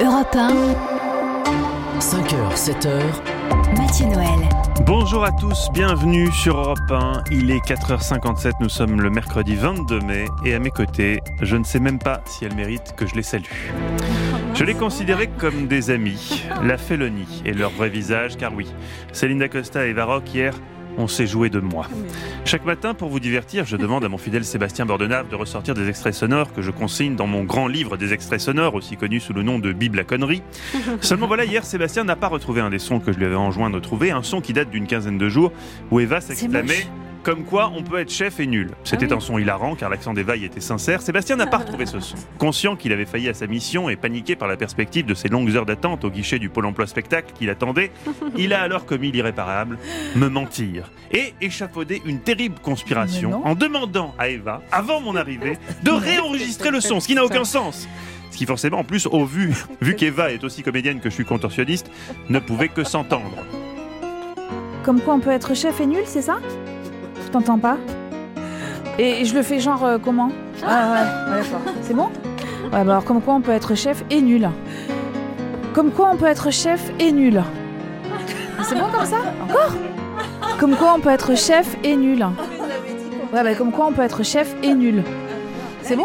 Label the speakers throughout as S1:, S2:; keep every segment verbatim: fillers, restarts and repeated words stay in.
S1: Europe un.
S2: cinq heures, sept heures.
S1: Mathieu Noël.
S3: Bonjour à tous, bienvenue sur Europe un. Il est quatre heures cinquante-sept, nous sommes le mercredi vingt-deux mai et à mes côtés, je ne sais même pas si elle mérite que je les salue. Je les considérais comme des amis, la félonie et leur vrai visage, car oui, Céline Dacosta et Eva Rock hier, on s'est joué de moi. Chaque matin, pour vous divertir, je demande à mon fidèle Sébastien Bordenave de ressortir des extraits sonores que je consigne dans mon grand livre des extraits sonores, aussi connu sous le nom de Bible à conneries. Seulement voilà, hier, Sébastien n'a pas retrouvé un des sons que je lui avais enjoint de trouver, un son qui date d'une quinzaine de jours, où Eva s'exclamait « Comme quoi on peut être chef et nul ». C'était ah oui. un son hilarant, car l'accent d'Eva y était sincère. Sébastien n'a pas retrouvé ce son. Conscient qu'il avait failli à sa mission et paniqué par la perspective de ses longues heures d'attente au guichet du Pôle emploi spectacle qu'il attendait, il a alors commis l'irréparable, me mentir et échafauder une terrible conspiration en demandant à Eva, avant mon arrivée, de réenregistrer le son, ce qui n'a aucun sens. Ce qui forcément, en plus, au vu, vu qu'Eva est aussi comédienne que je suis contorsionniste, ne pouvait que s'entendre.
S4: Comme quoi on peut être chef et nul, c'est ça ? Je t'entends pas. Et je le fais genre euh, comment ? Ah ouais, ouais, d'accord. C'est bon ? Ouais, bah alors comme quoi on peut être chef et nul. Comme quoi on peut être chef et nul. C'est bon comme ça ? Encore ? Comme quoi on peut être chef et nul. Ouais, bah comme quoi on peut être chef et nul. C'est bon ?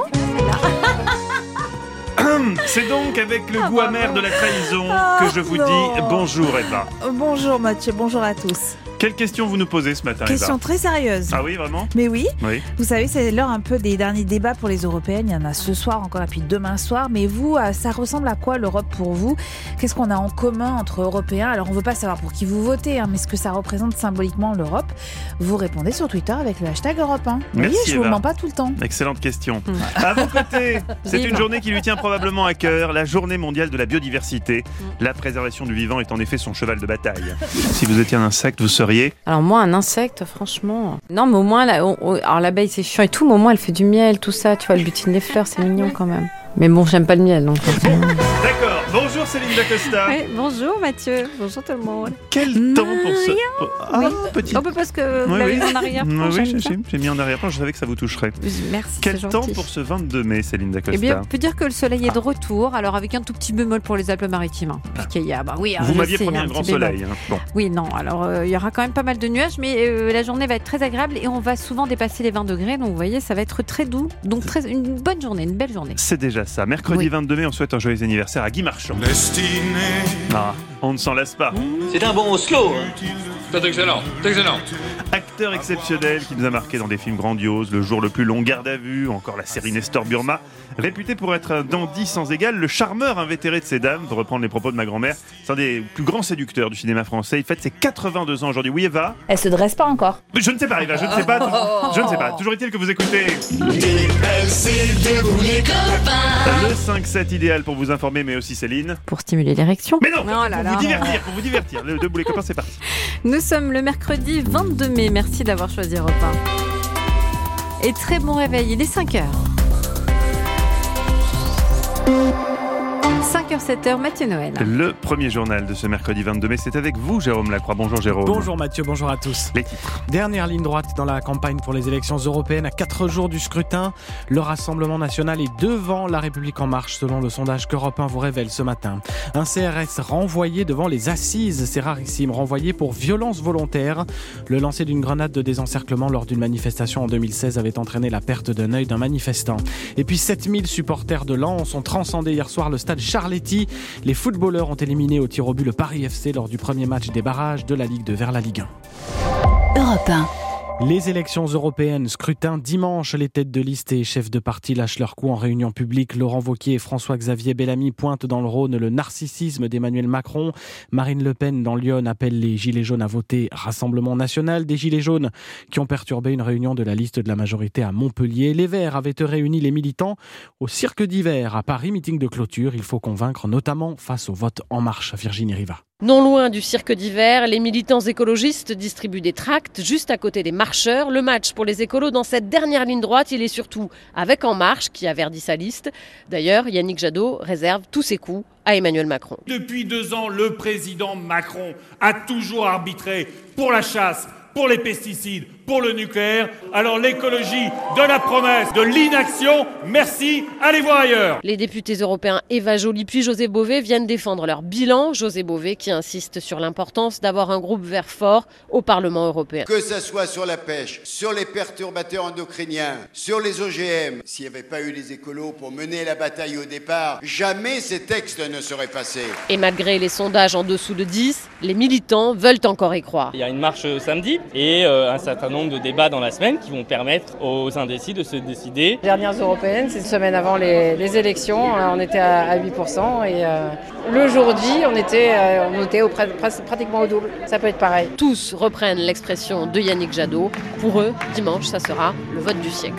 S3: C'est donc avec le goût amer de la trahison que je vous dis bonjour Eva.
S5: Bonjour Mathieu, bonjour à tous.
S3: Quelle question vous nous posez ce matin,
S5: Question
S3: Eva ?
S5: très sérieuse.
S3: Ah oui, vraiment ?
S5: Mais oui.
S3: oui.
S5: Vous savez, c'est l'heure un peu des derniers débats pour les européennes. Il y en a ce soir encore et puis demain soir. Mais vous, ça ressemble à quoi l'Europe pour vous ? Qu'est-ce qu'on a en commun entre Européens ? Alors on ne veut pas savoir pour qui vous votez, hein, mais ce que ça représente symboliquement l'Europe. Vous répondez sur Twitter avec le hashtag Europe un. Vous
S3: Merci,
S5: voyez, je ne
S3: Eva.
S5: vous mens pas tout le temps.
S3: Excellente question. À vos côtés, c'est une journée qui lui tient probablement à cœur, la journée mondiale de la biodiversité. La préservation du vivant est en effet son cheval de bataille. Si vous étiez un insecte, vous seriez...
S6: Alors moi, un insecte, franchement... Non, mais au moins, là, on, on, alors l'abeille, c'est chiant et tout, mais au moins, elle fait du miel, tout ça. Tu vois, elle butine les fleurs, c'est mignon quand même. Mais bon, j'aime pas le miel, donc...
S3: D'accord. Bonjour Céline Dacosta.
S7: Oui, bonjour Mathieu. Bonjour tout le monde.
S3: Quel temps pour ce... Ah,
S7: oui.
S3: petit...
S7: On peut parce que vous
S3: oui,
S7: l'avez
S3: oui.
S7: mis en arrière-plan.
S3: Oui, oui j'ai, j'ai mis en arrière-plan, je savais que ça vous toucherait.
S7: Merci,
S3: Quel
S7: c'est
S3: temps
S7: gentil.
S3: pour ce vingt-deux mai, Céline Dacosta ?
S7: Eh bien, on peut dire que le soleil est de retour, alors avec un tout petit bémol pour les Alpes-Maritimes. Hein, puisqu'il y a, bah oui,
S3: vous
S7: je
S3: m'aviez
S7: sais,
S3: promis un, un grand soleil. Hein. Bon.
S7: Oui, non, alors euh, il y aura quand même pas mal de nuages, mais euh, la journée va être très agréable et on va souvent dépasser les vingt degrés, donc vous voyez, ça va être très doux. Donc très, une bonne journée, une belle journée.
S3: C'est déjà ça. Mercredi oui. vingt-deux mai, on souhaite un joyeux anniversaire à Guy Marchand. Destiné. Ah, on ne s'en lasse pas.
S8: C'est un bon Oslo. Hein.
S9: C'est excellent, c'est excellent.
S3: Acteur exceptionnel qui nous a marqué dans des films grandioses, Le jour le plus long, Garde à vue, encore la série Nestor Burma. Réputé pour être un dandy sans égal, le charmeur invétéré de ces dames, pour reprendre les propos de ma grand-mère, c'est un des plus grands séducteurs du cinéma français. Il fête ses quatre-vingt-deux ans aujourd'hui. Oui, Eva ?
S4: Elle se dresse pas encore.
S3: Je ne sais pas, Eva, je ne sais pas. Je ne sais pas. Toujours est-il que vous écoutez le cinq sept idéal pour vous informer, mais aussi Céline.
S6: Pour stimuler l'érection.
S3: Mais non,
S7: oh
S3: pour
S7: là
S3: vous
S7: là.
S3: divertir, pour vous divertir. Le Debout les copains, c'est parti.
S7: Nous sommes le mercredi vingt-deux mai. Merci d'avoir choisi Europe un. Et très bon réveil, il est cinq heures. cinq heures sept heures, Mathieu Noël.
S3: Le premier journal de ce mercredi vingt-deux mai, c'est avec vous, Jérôme Lacroix. Bonjour Jérôme.
S10: Bonjour Mathieu, bonjour à tous.
S3: Les titres.
S10: Dernière ligne droite dans la campagne pour les élections européennes à quatre jours du scrutin. Le Rassemblement national est devant La République en marche selon le sondage qu'Europe un vous révèle ce matin. Un C R S renvoyé devant les assises, c'est rarissime, renvoyé pour violence volontaire. Le lancer d'une grenade de désencerclement lors d'une manifestation en deux mille seize avait entraîné la perte d'un œil d'un manifestant. Et puis sept mille supporters de Lens ont transcendé hier soir le stade Charletti. Les footballeurs ont éliminé au tir au but le Paris F C lors du premier match des barrages de la Ligue deux vers la Ligue un.
S1: Europe un.
S10: Les élections européennes, scrutin dimanche, les têtes de liste et chefs de parti lâchent leur coup en réunion publique. Laurent Wauquiez et François-Xavier Bellamy pointent dans le Rhône le narcissisme d'Emmanuel Macron. Marine Le Pen dans Lyon appelle les Gilets jaunes à voter Rassemblement national. Des Gilets jaunes qui ont perturbé une réunion de la liste de la majorité à Montpellier. Les Verts avaient réuni les militants au Cirque d'hiver à Paris, meeting de clôture. Il faut convaincre notamment face au vote En Marche. Virginie Riva.
S11: Non loin du cirque d'hiver, les militants écologistes distribuent des tracts juste à côté des marcheurs. Le match pour les écolos dans cette dernière ligne droite, il est surtout avec En Marche qui a verdi sa liste. D'ailleurs, Yannick Jadot réserve tous ses coups à Emmanuel Macron.
S12: Depuis deux ans, le président Macron a toujours arbitré pour la chasse, pour les pesticides,
S1: pour le nucléaire. Alors l'écologie de la promesse, de l'inaction, merci, allez voir ailleurs.
S11: Les députés européens Eva Joly puis José Bové viennent défendre leur bilan. José Bové qui insiste sur l'importance d'avoir un groupe vert fort au Parlement européen.
S8: Que ça soit sur la pêche, sur les perturbateurs endocriniens, sur les O G M, s'il n'y avait pas eu les écolos pour mener la bataille au départ, jamais ces textes ne seraient passés.
S11: Et malgré les sondages en dessous de dix, les militants veulent encore y croire.
S12: Il y a une marche samedi et euh, un certain nombre de débats dans la semaine qui vont permettre aux indécis de se décider.
S13: Les dernières européennes, c'est une semaine avant les, les élections, on était à, à huit pour cent et euh, le jour dit, on était, euh, on était au, pratiquement au double. Ça peut être pareil.
S11: Tous reprennent l'expression de Yannick Jadot. Pour eux, dimanche, ça sera le vote du siècle.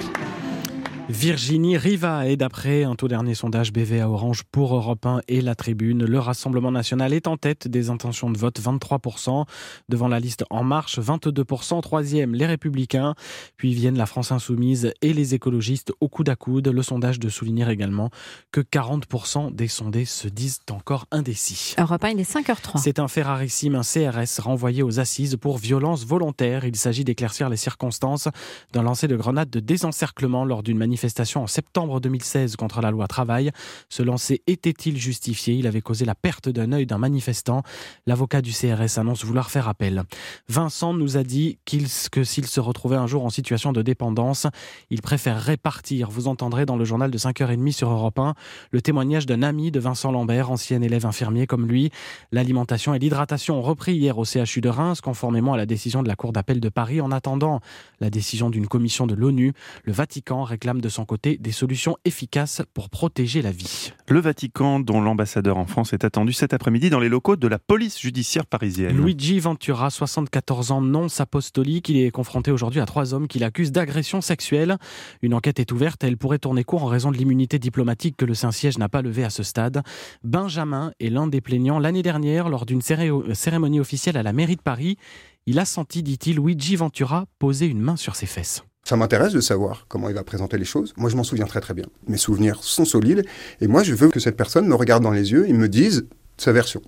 S10: Virginie Riva est d'après un tout dernier sondage B V A Orange pour Europe un et La Tribune. Le Rassemblement national est en tête des intentions de vote, vingt-trois pour cent. Devant la liste En Marche, vingt-deux pour cent. Troisième, les Républicains. Puis viennent la France Insoumise et les écologistes au coude à coude. Le sondage de souligner également que quarante pour cent des sondés se disent encore indécis.
S7: Europe un, il est cinq heures trois.
S10: C'est un fait rarissime, un C R S renvoyé aux assises pour violence volontaire. Il s'agit d'éclaircir les circonstances d'un lancer de grenade de désencerclement lors d'une manifestation en septembre deux mille seize contre la loi Travail. Ce lancer était-il justifié ? Il avait causé la perte d'un œil d'un manifestant. L'avocat du C R S annonce vouloir faire appel. Vincent nous a dit qu'il, que s'il se retrouvait un jour en situation de dépendance, il préférerait partir. Vous entendrez dans le journal de cinq heures trente sur Europe un le témoignage d'un ami de Vincent Lambert, ancien élève infirmier comme lui. L'alimentation et l'hydratation ont repris hier au C H U de Reims, conformément à la décision de la Cour d'appel de Paris. En attendant la décision d'une commission de l'ONU, le Vatican réclame de son côté des solutions efficaces pour protéger la vie.
S3: Le Vatican, dont l'ambassadeur en France est attendu cet après-midi dans les locaux de la police judiciaire parisienne.
S10: Luigi Ventura, soixante-quatorze ans, nonce apostolique. Il est confronté aujourd'hui à trois hommes qui l'accusent d'agression sexuelle. Une enquête est ouverte. Elle pourrait tourner court en raison de l'immunité diplomatique que le Saint-Siège n'a pas levée à ce stade. Benjamin est l'un des plaignants. L'année dernière, lors d'une cérémonie officielle à la mairie de Paris, il a senti, dit-il, Luigi Ventura poser une main sur ses fesses.
S14: Ça m'intéresse de savoir comment il va présenter les choses. Moi, je m'en souviens très très bien. Mes souvenirs sont solides et moi, je veux que cette personne me regarde dans les yeux et me dise sa version.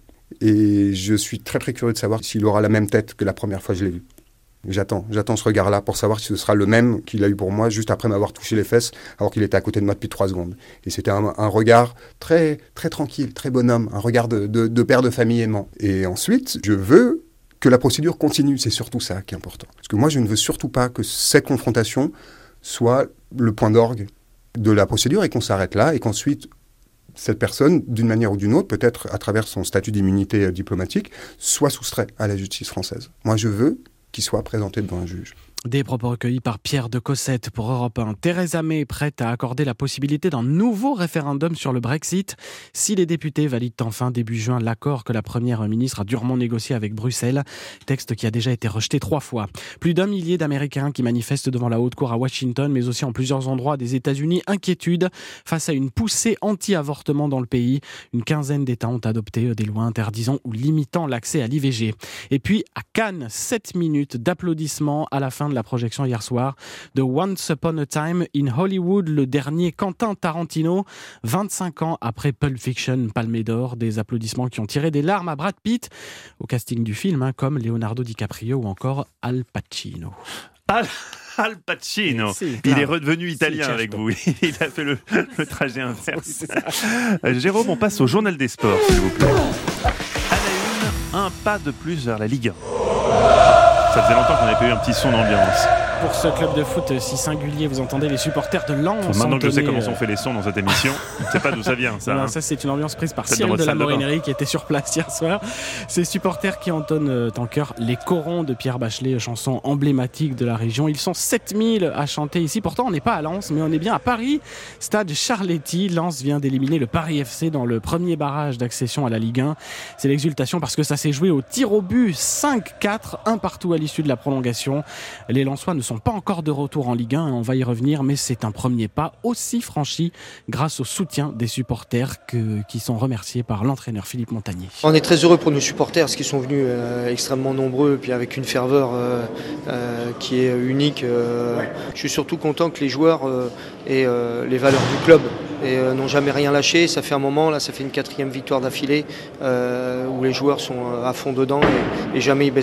S14: Et je suis très très curieux de savoir s'il aura la même tête que la première fois que je l'ai vu. J'attends, j'attends ce regard-là pour savoir si ce sera le même qu'il a eu pour moi juste après m'avoir touché les fesses alors qu'il était à côté de moi depuis trois secondes. Et c'était un, un regard très très tranquille, très bonhomme, un regard de, de, de père de famille aimant. Et ensuite, je veux que la procédure continue, c'est surtout ça qui est important. Parce que moi, je ne veux surtout pas que cette confrontation soit le point d'orgue de la procédure et qu'on s'arrête là et qu'ensuite, cette personne, d'une manière ou d'une autre, peut-être à travers son statut d'immunité diplomatique, soit soustrait à la justice française. Moi, je veux qu'il soit présenté devant un juge.
S10: Des propos recueillis par Pierre de Cossette pour Europe un. Theresa May est prête à accorder la possibilité d'un nouveau référendum sur le Brexit si les députés valident enfin début juin l'accord que la première ministre a durement négocié avec Bruxelles, texte qui a déjà été rejeté trois fois. Plus d'un millier d'Américains qui manifestent devant la haute cour à Washington, mais aussi en plusieurs endroits des États-Unis. Inquiétude face à une poussée anti-avortement dans le pays. Une quinzaine d'États ont adopté des lois interdisant ou limitant l'accès à l'I V G. Et puis à Cannes, sept minutes d'applaudissements à la fin de la projection hier soir de Once Upon a Time in Hollywood, le dernier Quentin Tarantino, vingt-cinq ans après Pulp Fiction, Palme d'Or, des applaudissements qui ont tiré des larmes à Brad Pitt au casting du film, hein, comme Leonardo DiCaprio ou encore Al Pacino.
S3: Al, Al Pacino, il est redevenu italien si, avec vous, il a fait le, le trajet inverse. Oui, Jérôme, on passe au journal des sports, s'il vous plaît. À la une, un pas de plus vers la Ligue un. Ça faisait longtemps qu'on n'avait pas eu un petit son d'ambiance.
S10: Pour ce club de foot si singulier, vous entendez les supporters de Lens.
S3: Maintenant que je sais comment on fait les sons dans cette émission, je ne sais pas d'où ça vient. Ça,
S10: non,
S3: hein.
S10: ça c'est une ambiance prise par Cyril de la Morinerie qui était sur place hier soir. Ces supporters qui entonnent euh, en chœur les corons de Pierre Bachelet, chanson emblématique de la région. Ils sont sept mille à chanter ici. Pourtant, on n'est pas à Lens, mais on est bien à Paris. Stade Charletti. Lens vient d'éliminer le Paris F C dans le premier barrage d'accession à la Ligue un. C'est l'exultation parce que ça s'est joué au tir au but. cinq quatre, un partout à l'issue de la prolongation. Les Lensois ne sont pas encore de retour en Ligue un, on va y revenir, mais c'est un premier pas aussi franchi grâce au soutien des supporters que, qui sont remerciés par l'entraîneur Philippe Montagnier.
S15: On est très heureux pour nos supporters, parce qu'ils sont venus euh, extrêmement nombreux, puis avec une ferveur euh, euh, qui est unique. Euh. Je suis surtout content que les joueurs euh, aient euh, les valeurs du club et euh, n'ont jamais rien lâché. Ça fait un moment, là, ça fait une quatrième victoire d'affilée euh, où les joueurs sont à fond dedans et, et jamais ils baissent les bras.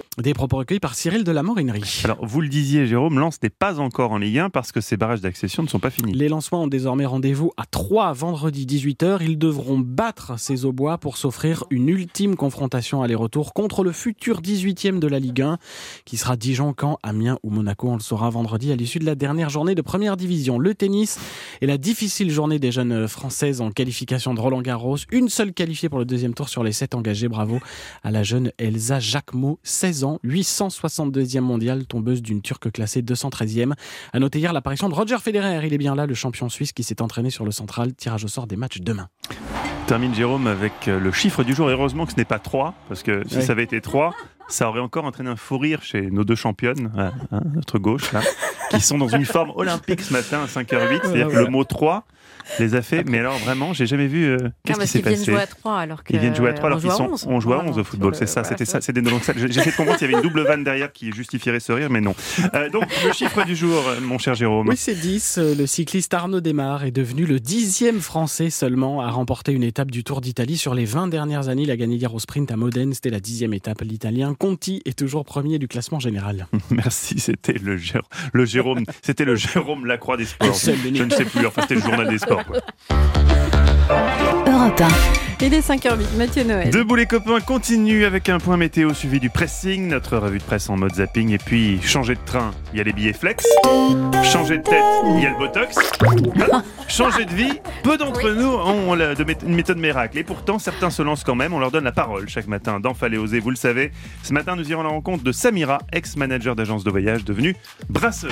S10: Des propos recueillis par Cyril de la Morinerie.
S3: Alors, vous le disiez, Jérôme, Lens n'est pas encore en Ligue un parce que ces barrages d'accession ne sont pas finis.
S10: Les Lensois ont désormais rendez-vous à Troyes vendredi dix-huit heures. Ils devront battre ces Aubois pour s'offrir une ultime confrontation aller-retour contre le futur dix-huitième de la Ligue un, qui sera Dijon, Caen, Amiens ou Monaco. On le saura vendredi à l'issue de la dernière journée de première division. Le tennis et la difficile journée des jeunes Françaises en qualification de Roland-Garros. Une seule qualifiée pour le deuxième tour sur les sept engagés. Bravo à la jeune Elsa Jacquemot, seize ans, huit cent soixante-deuxième mondiale, tombeuse d'une Turque classée deux cent treizième. À noter hier l'apparition de Roger Federer. Il est bien là, le champion suisse qui s'est entraîné sur le central. Tirage au sort des matchs demain.
S3: Termine Jérôme avec le chiffre du jour. Et heureusement que ce n'est pas trois, parce que si
S10: ouais.
S3: ça avait été trois, ça aurait encore entraîné un fou rire chez nos deux championnes, à, à notre gauche, là, qui sont dans une forme olympique ce matin à cinq heures huit. C'est-à-dire que le mot trois les a fait. Mais alors vraiment, j'ai jamais vu. Euh, qu'est-ce
S6: non,
S3: qui s'est passé ?
S6: Ils viennent jouer à trois alors que.
S3: Ils viennent jouer à trois alors qu'ils sont.
S6: onze.
S3: On joue à
S6: Voilà.
S3: onze au football, c'est ça.
S6: Voilà,
S3: C'était
S6: c'est
S3: ça. C'était donc ça. J'ai essayé de comprendre s'il y avait une double vanne derrière qui justifierait ce rire, mais non. Euh, donc le chiffre du jour, mon cher Jérôme.
S10: Oui, c'est dix. Le cycliste Arnaud Démare est devenu le dixième Français seulement à remporter une étape du Tour d'Italie. Sur les vingt dernières années, il a gagné hier au sprint à Modène. C'était la dixième étape. L'Italien Conti est toujours premier du classement général.
S3: Merci, c'était le, Gér- le Jérôme. C'était le Jérôme Lacroix des sports. Je ne sais plus. Enfin, c'était le journal des sports, quoi.
S6: Europe un. Il est cinq heures huit, Mathieu Noël.
S3: Debout les copains, continue avec un point météo suivi du pressing, notre revue de presse en mode zapping, et puis changer de train, il y a les billets flex, changer de tête, il y a le botox, changer de vie, peu d'entre nous ont la, de mé- une méthode miracle, et pourtant certains se lancent quand même, on leur donne la parole chaque matin dans Fallait oser, vous le savez. Ce matin nous irons à la rencontre de Samira, ex-manager d'agence de voyage devenue brasseuse.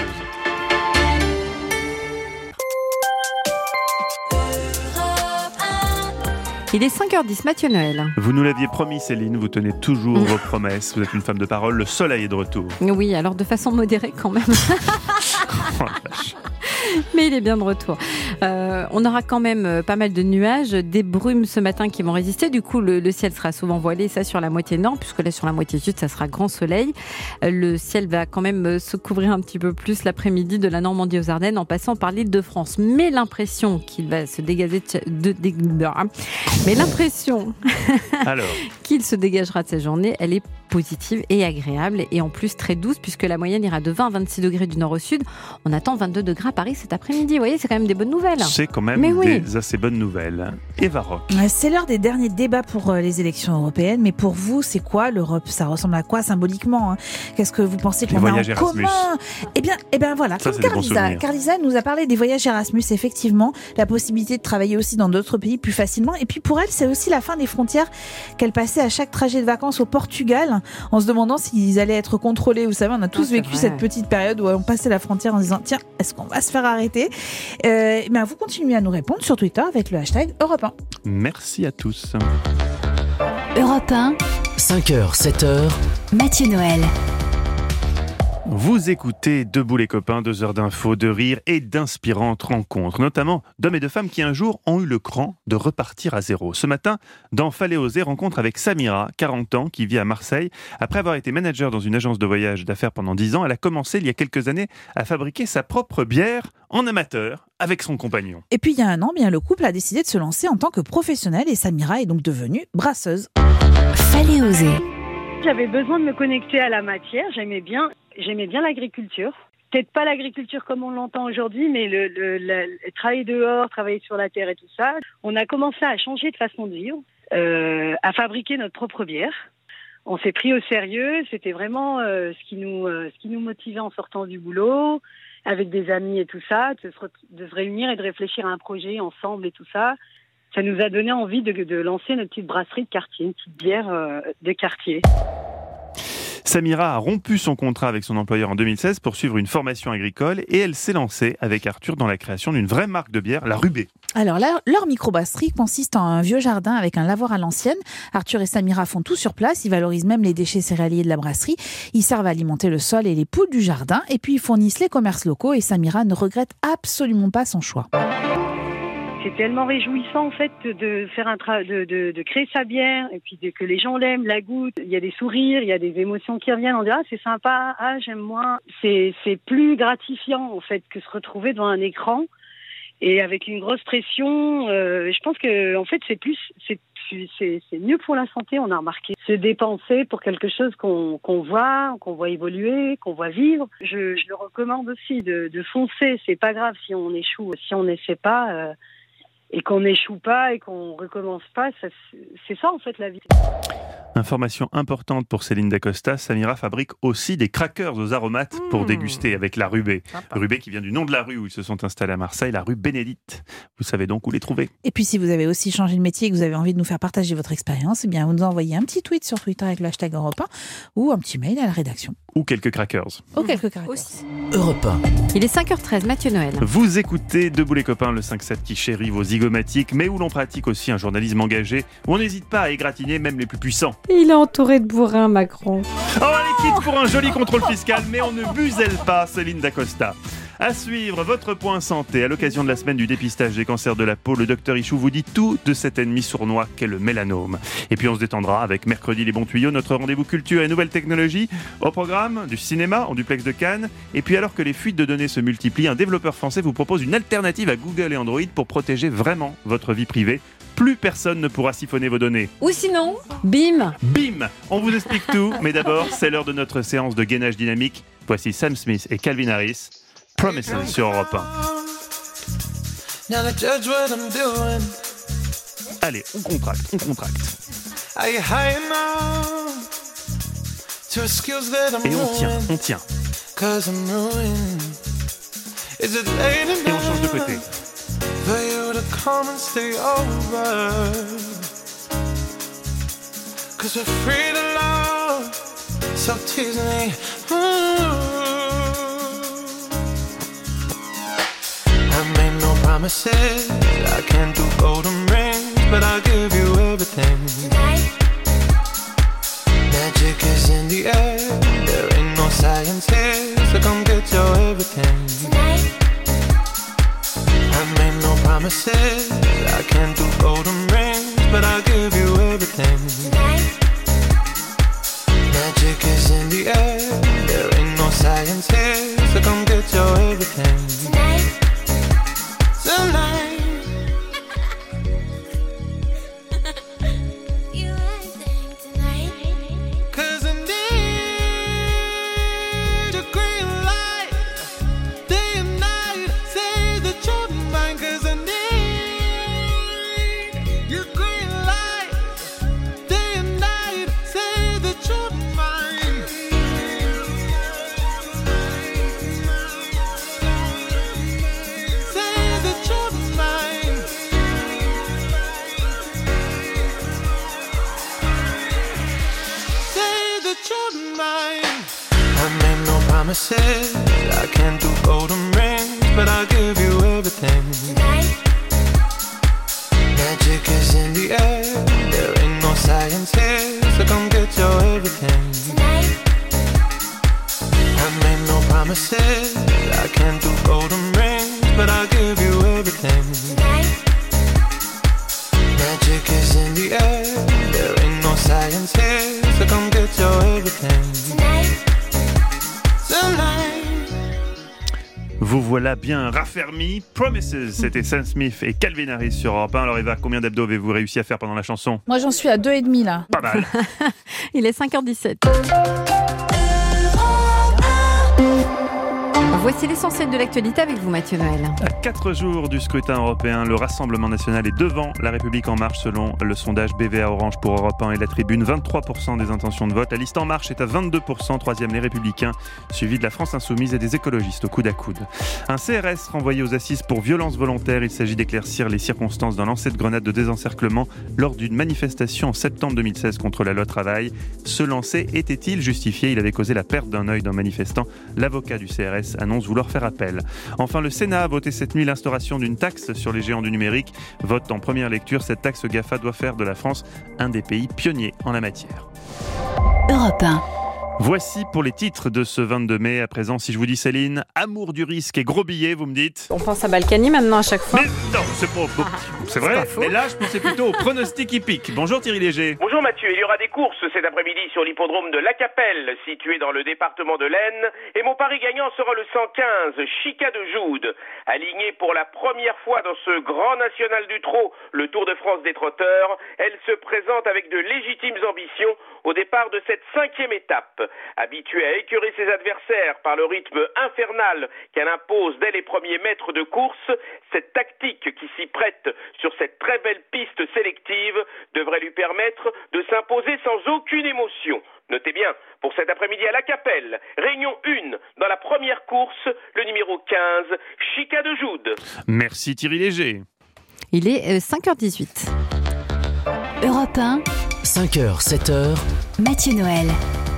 S6: Il est cinq heures dix, Mathieu Noël.
S3: Vous nous l'aviez promis Céline, vous tenez toujours vos promesses, vous êtes une femme de parole, le soleil est de retour.
S6: Oui, alors de façon modérée quand même.
S3: Oh la vache.
S6: Mais il est bien de retour. Euh, on aura quand même pas mal de nuages, des brumes ce matin qui vont résister. Du coup, le, le ciel sera souvent voilé, ça sur la moitié nord, puisque là sur la moitié sud, ça sera grand soleil. Euh, le ciel va quand même se couvrir un petit peu plus l'après-midi de la Normandie aux Ardennes en passant par l'Île-de-France. Mais l'impression qu'il va se dégager de, de, de mais l'impression
S3: Alors.
S6: qu'il se dégagera de cette journée, elle est positive et agréable et en plus très douce puisque la moyenne ira de vingt à vingt-six degrés du nord au sud. On attend vingt-deux degrés à Paris cet après-midi. Vous voyez, c'est quand même des bonnes nouvelles.
S3: C'est quand même
S6: mais oui.
S3: des assez bonnes nouvelles. Eva Rock.
S5: C'est l'heure des derniers débats pour les élections européennes. Mais pour vous, c'est quoi l'Europe ? Ça ressemble à quoi symboliquement, hein ? Qu'est-ce que vous pensez qu'on a en
S3: Erasmus.
S5: commun ? Eh bien, eh bien voilà.
S3: Ça,
S5: Comme
S3: c'est des bons
S5: Carlisa,
S3: souvenirs.
S5: Carlisa nous a parlé des voyages Erasmus, effectivement, la possibilité de travailler aussi dans d'autres pays plus facilement. Et puis pour elle, c'est aussi la fin des frontières qu'elle passait à chaque trajet de vacances au Portugal, en se demandant s'ils allaient être contrôlés. Vous savez, on a tous
S6: Ah,
S5: vécu
S6: vrai.
S5: cette petite période où on passait la frontière en se disant tiens, est-ce qu'on va se faire arrêter ? euh, ben, Vous continuez à nous répondre sur Twitter avec le hashtag Europe un.
S3: Merci à tous.
S2: Europe un, cinq heures, sept heures,
S16: Mathieu Noël.
S3: Vous écoutez Debout les copains, deux heures d'infos, de rire et d'inspirantes rencontres, notamment d'hommes et de femmes qui un jour ont eu le cran de repartir à zéro. Ce matin, dans Fallait oser, rencontre avec Samira, quarante ans, qui vit à Marseille. Après avoir été manager dans une agence de voyage d'affaires pendant dix ans, elle a commencé il y a quelques années à fabriquer sa propre bière en amateur avec son compagnon.
S5: Et puis il y a un an, bien le couple a décidé de se lancer en tant que professionnel et Samira est donc devenue brasseuse.
S16: Fallait oser.
S17: J'avais besoin de me connecter à la matière, j'aimais bien, j'aimais bien l'agriculture. Peut-être pas l'agriculture comme on l'entend aujourd'hui, mais le, le, le, le travailler dehors, travailler sur la terre et tout ça. On a commencé à changer de façon de vivre, euh, à fabriquer notre propre bière. On s'est pris au sérieux, c'était vraiment euh, ce qui nous, euh, ce qui nous motivait en sortant du boulot, avec des amis et tout ça, de se, de se réunir et de réfléchir à un projet ensemble et tout ça. Ça nous a donné envie de, de lancer notre petite brasserie de quartier, une petite bière euh, de quartier.
S3: Samira a rompu son contrat avec son employeur en deux mille seize pour suivre une formation agricole et elle s'est lancée avec Arthur dans la création d'une vraie marque de bière, la Rubé.
S5: Alors là, leur microbrasserie consiste en un vieux jardin avec un lavoir à l'ancienne. Arthur et Samira font tout sur place, ils valorisent même les déchets céréaliers de la brasserie. Ils servent à alimenter le sol et les poules du jardin et puis ils fournissent les commerces locaux et Samira ne regrette absolument pas son choix.
S17: C'est tellement réjouissant en fait de faire un tra- de, de, de créer sa bière et puis de, que les gens l'aiment, la goûtent. Il y a des sourires, il y a des émotions qui reviennent. On dit ah c'est sympa, ah j'aime moins. C'est c'est plus gratifiant en fait que se retrouver devant un écran et avec une grosse pression. Euh, je pense que en fait c'est plus c'est suis, c'est, c'est mieux pour la santé, on a remarqué. Se dépenser pour quelque chose qu'on, qu'on voit, qu'on voit évoluer, qu'on voit vivre. Je, je le recommande aussi de, de foncer. C'est pas grave si on échoue, si on n'essaie pas euh, et qu'on n'échoue pas et qu'on recommence pas. Ça, c'est ça en fait la vie.
S3: Information importante pour Céline Dacosta, Samira fabrique aussi des crackers aux aromates mmh. pour déguster avec la rubé. Sympa. Rubé qui vient du nom de la rue où ils se sont installés à Marseille, la rue Bénédicte. Vous savez donc où les trouver.
S5: Et puis si vous avez aussi changé de métier et que vous avez envie de nous faire partager votre expérience, eh bien vous nous envoyez un petit tweet sur Twitter avec le hashtag Europe un ou un petit mail à la rédaction.
S3: Ou quelques crackers.
S5: Ou quelques crackers.
S6: Aussi.
S2: Europe un.
S6: Il est cinq heures treize, Mathieu Noël.
S3: Vous écoutez Debout les copains, le cinq sept qui chérit vos zygomatiques, mais où l'on pratique aussi un journalisme engagé, où on n'hésite pas à égratigner même les plus puissants.
S6: Il est entouré de bourrins, Macron.
S3: Oh, on les quitte pour un joli contrôle fiscal, mais on ne muselle pas Céline Dacosta. À suivre, votre point santé. À l'occasion de la semaine du dépistage des cancers de la peau, le docteur Ichou vous dit tout de cet ennemi sournois qu'est le mélanome. Et puis on se détendra avec Mercredi les bons tuyaux, notre rendez-vous culture et nouvelles technologies. Au programme, du cinéma en duplex de Cannes. Et puis alors que les fuites de données se multiplient, un développeur français vous propose une alternative à Google et Android pour protéger vraiment votre vie privée. Plus personne ne pourra siphonner vos données.
S6: Ou sinon, bim
S3: Bim. On vous explique tout, mais d'abord, c'est l'heure de notre séance de gainage dynamique. Voici Sam Smith et Calvin Harris. Promises sur Europe un. Allez, on contracte, on contracte. Et on tient, on tient. Et on change de côté.
S18: Promises, I can't do golden rings, but I'll give you everything. Tonight. Magic is in the air, there ain't no science here, so come get your everything. Tonight. I made no promises, I can't do golden rings, but I'll give you everything. Tonight. Magic is in the air, there ain't no science here, so come get your everything. Tonight. Tonight. You everything tonight. Cause I need your green light. Day and night, say that you're mine. Cause I need your green light. Day and night, say that you're mine. Say that you're mine. Say that you're mine. I made no promises, I can't do golden rings, but I'll give you everything. Tonight. Magic is in the air, there ain't no science here, so come get your everything. Tonight. I made no promises, I can't do golden rings, but I'll give you everything. Tonight. Magic is in the air, there ain't no science here, so come get your everything. Tonight. Tonight.
S3: Vous voilà bien raffermis. Promises, c'était Sam Smith et Calvin Harris sur Europe un. Alors Eva, combien d'abdos avez-vous réussi à faire pendant la chanson ?
S5: Moi j'en suis à deux et demi là.
S3: Pas mal.
S6: Il est cinq heures dix-sept. Voici l'essentiel de l'actualité avec vous, Mathieu Noël.
S3: À quatre jours du scrutin européen, le Rassemblement national est devant La République en marche selon le sondage B V A Orange pour Europe un et La Tribune. vingt-trois pour cent des intentions de vote. La liste En Marche est à vingt-deux pour cent, troisième les Républicains, suivi de la France Insoumise et des écologistes au coude à coude. Un C R S renvoyé aux assises pour violence volontaire. Il s'agit d'éclaircir les circonstances d'un lancer de grenade de désencerclement lors d'une manifestation en septembre deux mille seize contre la loi travail. Ce lancer était-il justifié ? Il avait causé la perte d'un œil d'un manifestant. L'avocat du C R S annonce vouloir faire appel. Enfin, le Sénat a voté cette nuit l'instauration d'une taxe sur les géants du numérique. Vote en première lecture, cette taxe GAFA doit faire de la France un des pays pionniers en la matière.
S2: Europe un.
S3: Voici pour les titres de ce vingt-deux mai. À présent, si je vous dis Céline, amour du risque et gros billets, vous me dites?
S6: On pense à Balkany maintenant à chaque fois.
S3: Mais non, c'est pas faux. C'est vrai, mais là, je pensais plutôt au pronostic hippique. Bonjour Thierry Léger.
S19: Bonjour Mathieu, il y aura des courses cet après-midi sur l'hippodrome de La Capelle, situé dans le département de l'Aisne. Et mon pari gagnant sera le cent quinze, Chica de Joude. Aligné pour la première fois dans ce grand national du trot, le Tour de France des trotteurs, elle se présente avec de légitimes ambitions au départ de cette cinquième étape. Habituée à écœurer ses adversaires par le rythme infernal qu'elle impose dès les premiers mètres de course, cette tactique qui s'y prête sur cette très belle piste sélective devrait lui permettre de s'imposer sans aucune émotion. Notez bien, pour cet après-midi à La Capelle, réunion un, dans la première course, le numéro quinze, Chica de Joude.
S3: Merci Thierry Léger.
S6: Il est euh, cinq heures dix-huit.
S2: Europe un,
S20: cinq heures, sept heures.
S2: Mathieu Noël.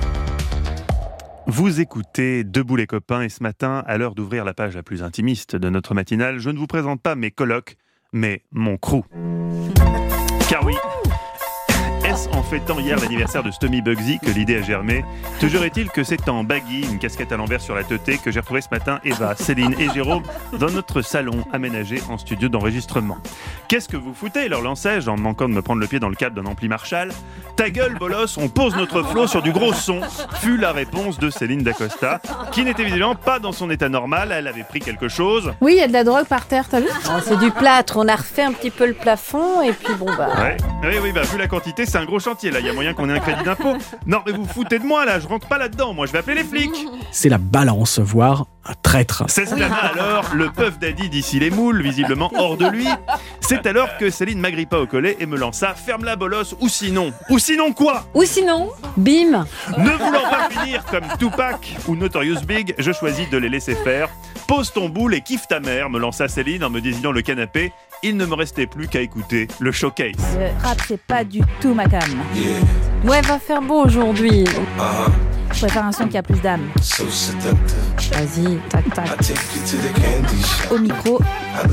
S3: Vous écoutez Debout les copains et ce matin, à l'heure d'ouvrir la page la plus intimiste de notre matinale, je ne vous présente pas mes colocs, mais mon crew. Car oui, est-ce en fêtant hier l'anniversaire de Stommy Bugsy que l'idée a germé? Toujours est-il que c'est en baggy, une casquette à l'envers sur la teuté, que j'ai retrouvé ce matin Eva, Céline et Jérôme dans notre salon aménagé en studio d'enregistrement. Qu'est-ce que vous foutez, leur lançai-je en manquant de me prendre le pied dans le cadre d'un ampli Marshall. Ta gueule, bolos, on pose notre flow sur du gros son, fut la réponse de Céline Dacosta, qui n'était évidemment pas dans son état normal, elle avait pris quelque chose.
S5: Oui, il y a de la drogue par terre, t'as vu?
S6: Oh, c'est du plâtre, on a refait un petit peu le plafond et puis bon bah...
S3: Ouais, oui, oui, bah vu la quantité, c'est un gros chantier là, il y a moyen qu'on ait un crédit d'impôt. Non mais vous foutez de moi là, je rentre pas là-dedans, moi je vais appeler les flics.
S10: C'est la balance, voire un traître.
S3: C'est cela alors, le puff daddy d'ici les moules, visiblement hors de lui. C'est alors que Céline m'agrippa au collet et me lança « Ferme la bolos ou sinon ». Ou sinon quoi?
S6: Ou sinon, bim.
S3: Ne voulant pas finir comme Tupac ou Notorious Big, je choisis de les laisser faire. Pose ton boule et kiffe ta mère, me lança Céline en me désignant le canapé. Il ne me restait plus qu'à écouter le showcase.
S5: Le rap, c'est pas du tout ma cam.
S6: Ouais, va faire beau aujourd'hui.
S5: Je préfère un son qui a plus d'âme.
S6: Vas-y, tac, tac.
S5: Au micro.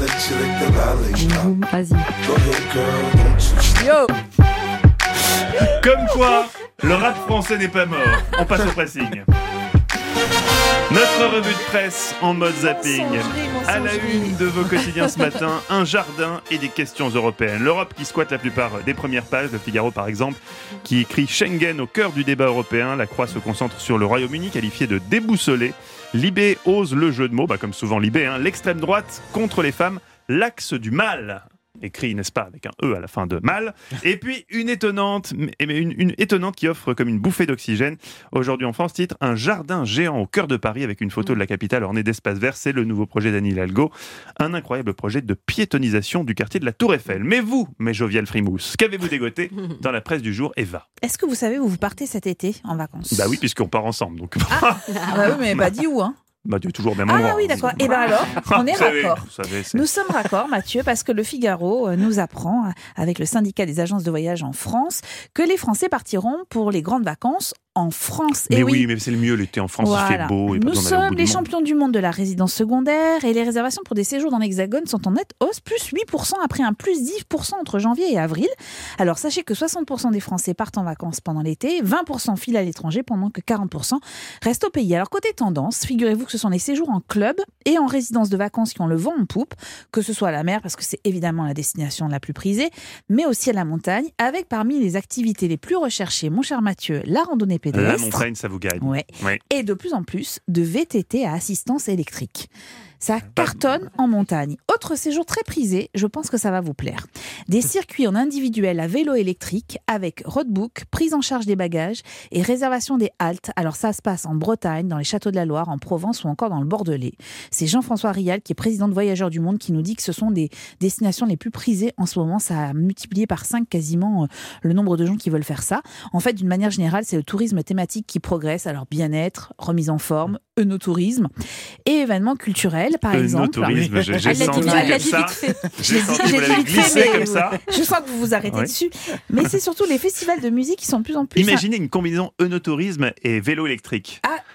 S6: Vas-y.
S5: Yo!
S3: Comme quoi, le rap français n'est pas mort. On passe au pressing. Notre revue de presse en mode zapping. À la une de vos quotidiens ce matin, un jardin et des questions européennes. L'Europe qui squatte la plupart des premières pages, Le Figaro par exemple, qui écrit Schengen au cœur du débat européen. La Croix se concentre sur le Royaume-Uni, qualifié de déboussolé. Libé ose le jeu de mots, bah comme souvent Libé, hein. L'extrême droite contre les femmes, l'axe du mal. Écrit, n'est-ce pas, avec un E à la fin de mal. Et puis, une étonnante, mais une, une étonnante qui offre comme une bouffée d'oxygène. Aujourd'hui en France, titre, un jardin géant au cœur de Paris avec une photo de la capitale ornée d'espaces verts. C'est le nouveau projet d'Anne Hidalgo. Un incroyable projet de piétonisation du quartier de la Tour Eiffel. Mais vous, mes joviales frimouses, qu'avez-vous dégoté dans la presse du jour, Eva?
S5: Est-ce que vous savez où vous partez cet été en vacances?
S3: Bah oui, puisqu'on part ensemble. Donc...
S5: Ah, ah bah oui, mais pas dit où, hein?
S3: Bah, tu es toujours au même endroit.
S5: Ah oui, d'accord. Et bien alors, on est raccord.
S3: Savez,
S5: nous sommes raccord, Mathieu, parce que le Figaro nous apprend, avec le syndicat des agences de voyage en France, que les Français partiront pour les grandes vacances en France.
S3: Mais
S5: et
S3: oui,
S5: oui,
S3: mais c'est le mieux l'été en France,
S5: voilà.
S3: Il fait beau. Et
S5: nous
S3: pas
S5: sommes les
S3: du
S5: champions du monde de la résidence secondaire et les réservations pour des séjours dans l'Hexagone sont en nette hausse, plus huit pour cent après un plus dix pour cent entre janvier et avril. Alors sachez que soixante pour cent des Français partent en vacances pendant l'été, vingt pour cent filent à l'étranger pendant que quarante pour cent restent au pays. Alors côté tendance, figurez-vous que ce sont les séjours en club et en résidence de vacances qui ont le vent en poupe, que ce soit à la mer parce que c'est évidemment la destination la plus prisée, mais aussi à la montagne, avec parmi les activités les plus recherchées, mon cher Mathieu, la randonnée pédestre.
S3: La montagne, ça vous gagne.
S5: Ouais.
S3: Ouais.
S5: Et de plus en plus de V T T à assistance électrique. Ça cartonne en montagne. Autre séjour très prisé, je pense que ça va vous plaire. Des circuits en individuel à vélo électrique avec roadbook, prise en charge des bagages et réservation des haltes. Alors ça se passe en Bretagne, dans les châteaux de la Loire, en Provence ou encore dans le Bordelais. C'est Jean-François Rial, qui est président de Voyageurs du Monde, qui nous dit que ce sont des destinations les plus prisées en ce moment. Ça a multiplié par cinq quasiment euh, le nombre de gens qui veulent faire ça. En fait, d'une manière générale, c'est le tourisme thématique qui progresse. Alors bien-être, remise en forme, œnotourisme et événements culturels, par exemple.
S3: Œnotourisme, j'ai, j'ai senti dit, comme ça. J'ai senti que vous l'avez glissé comme ça.
S5: Je sens que vous vous arrêtez
S3: ouais.
S5: dessus. Mais c'est surtout les festivals de musique qui sont de plus en plus...
S3: Imaginez une combinaison œnotourisme et vélo électrique.
S5: Ah,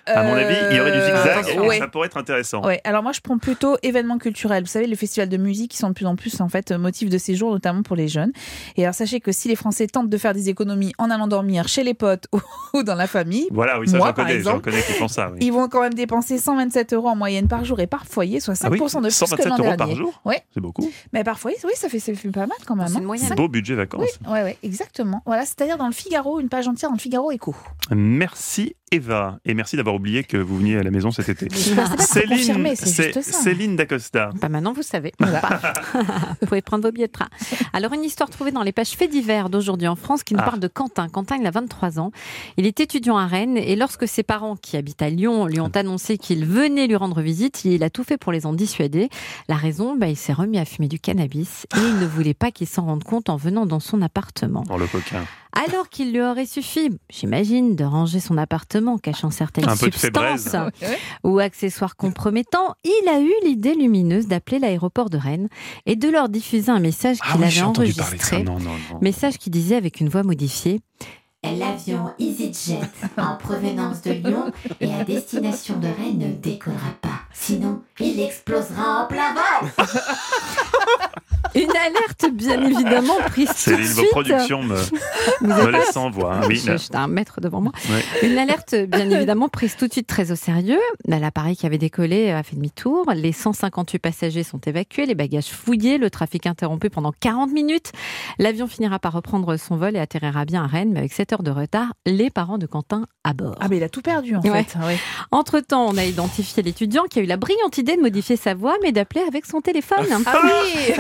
S3: À mon avis, il y aurait du zigzag,
S4: Euh, ouais.
S3: ça pourrait être intéressant.
S4: Ouais, alors moi je prends plutôt événements culturels. Vous savez, les festivals de musique qui sont de plus en plus en fait motifs de séjour, notamment pour les jeunes. Et alors sachez que si les Français tentent de faire des économies en allant dormir chez les potes ou, ou dans la famille,
S3: Voilà, oui, ça
S4: moi
S3: j'en
S4: par
S3: connais, j'en
S4: exemple,
S3: connais qui font ça. Oui.
S4: ils vont quand même dépenser cent vingt-sept euros en moyenne par jour et par foyer, soit cinq pour cent
S3: Ah oui,
S4: de plus que l'an
S3: cent vingt-sept euros
S4: dernier.
S3: par jour
S4: Ouais.
S3: C'est beaucoup.
S4: Mais par foyer, oui, ça fait, ça fait pas mal quand même.
S6: C'est
S4: hein.
S6: une moyenne.
S3: C'est beau budget vacances.
S4: Oui, ouais, ouais, exactement. Voilà, c'est-à-dire dans le Figaro, une page entière dans le Figaro Écho.
S3: Merci Eva, et merci d'avoir oublié que vous veniez à la maison cet été.
S4: C'est pas
S3: Céline,
S4: confirmé, c'est
S3: c'est
S4: juste ça.
S3: Céline Dacosta.
S6: Bah maintenant, vous savez. Vous pouvez prendre vos billets de train. Alors, une histoire trouvée dans les pages faits divers d'aujourd'hui en France qui nous
S3: Ah.
S6: parle de Quentin. Quentin, il a vingt-trois ans. Il est étudiant à Rennes et lorsque ses parents, qui habitent à Lyon, lui ont annoncé qu'ils venaient lui rendre visite, il a tout fait pour les en dissuader. La raison, bah, il s'est remis à fumer du cannabis et il ne voulait pas qu'ils s'en rendent compte en venant dans son appartement.
S3: Dans le coquin.
S6: Alors qu'il lui aurait suffi, j'imagine, de ranger son appartement cachant certaines
S3: Un peu de
S6: substances
S3: fébraise.
S6: ou accessoires compromettants, il a eu l'idée lumineuse d'appeler l'aéroport de Rennes et de leur diffuser un message
S3: Ah
S6: qu'il
S3: oui,
S6: avait
S3: j'ai entendu parler de ça.
S6: enregistré.
S3: Non, non, non.
S6: Message qui disait avec une voix modifiée:
S21: L'avion EasyJet en provenance de Lyon et à destination de Rennes ne décollera pas. Sinon, il explosera en plein vol.
S6: Une alerte, bien évidemment, prise tout
S3: Céline,
S6: de
S3: vos
S6: suite.
S3: productions me,
S6: Vous
S3: me
S6: êtes
S3: laissent
S6: pas-
S3: sans voix. hein. Oui,
S6: Je-
S3: là.
S6: J'étais un maître devant moi.
S3: Ouais.
S6: Une alerte, bien évidemment, prise tout de suite très au sérieux. L'appareil qui avait décollé a fait demi-tour. Les cent cinquante-huit passagers sont évacués, les bagages fouillés, le trafic interrompu pendant quarante minutes. L'avion finira par reprendre son vol et atterrira bien à Rennes, mais avec sept heures de retard, les parents de Quentin à bord.
S4: Ah, mais il a tout perdu en
S6: Ouais.
S4: fait. Ouais.
S6: Entre-temps, on a identifié l'étudiant qui a eu la brillante idée de modifier sa voix, mais d'appeler avec son téléphone.
S4: Ah oui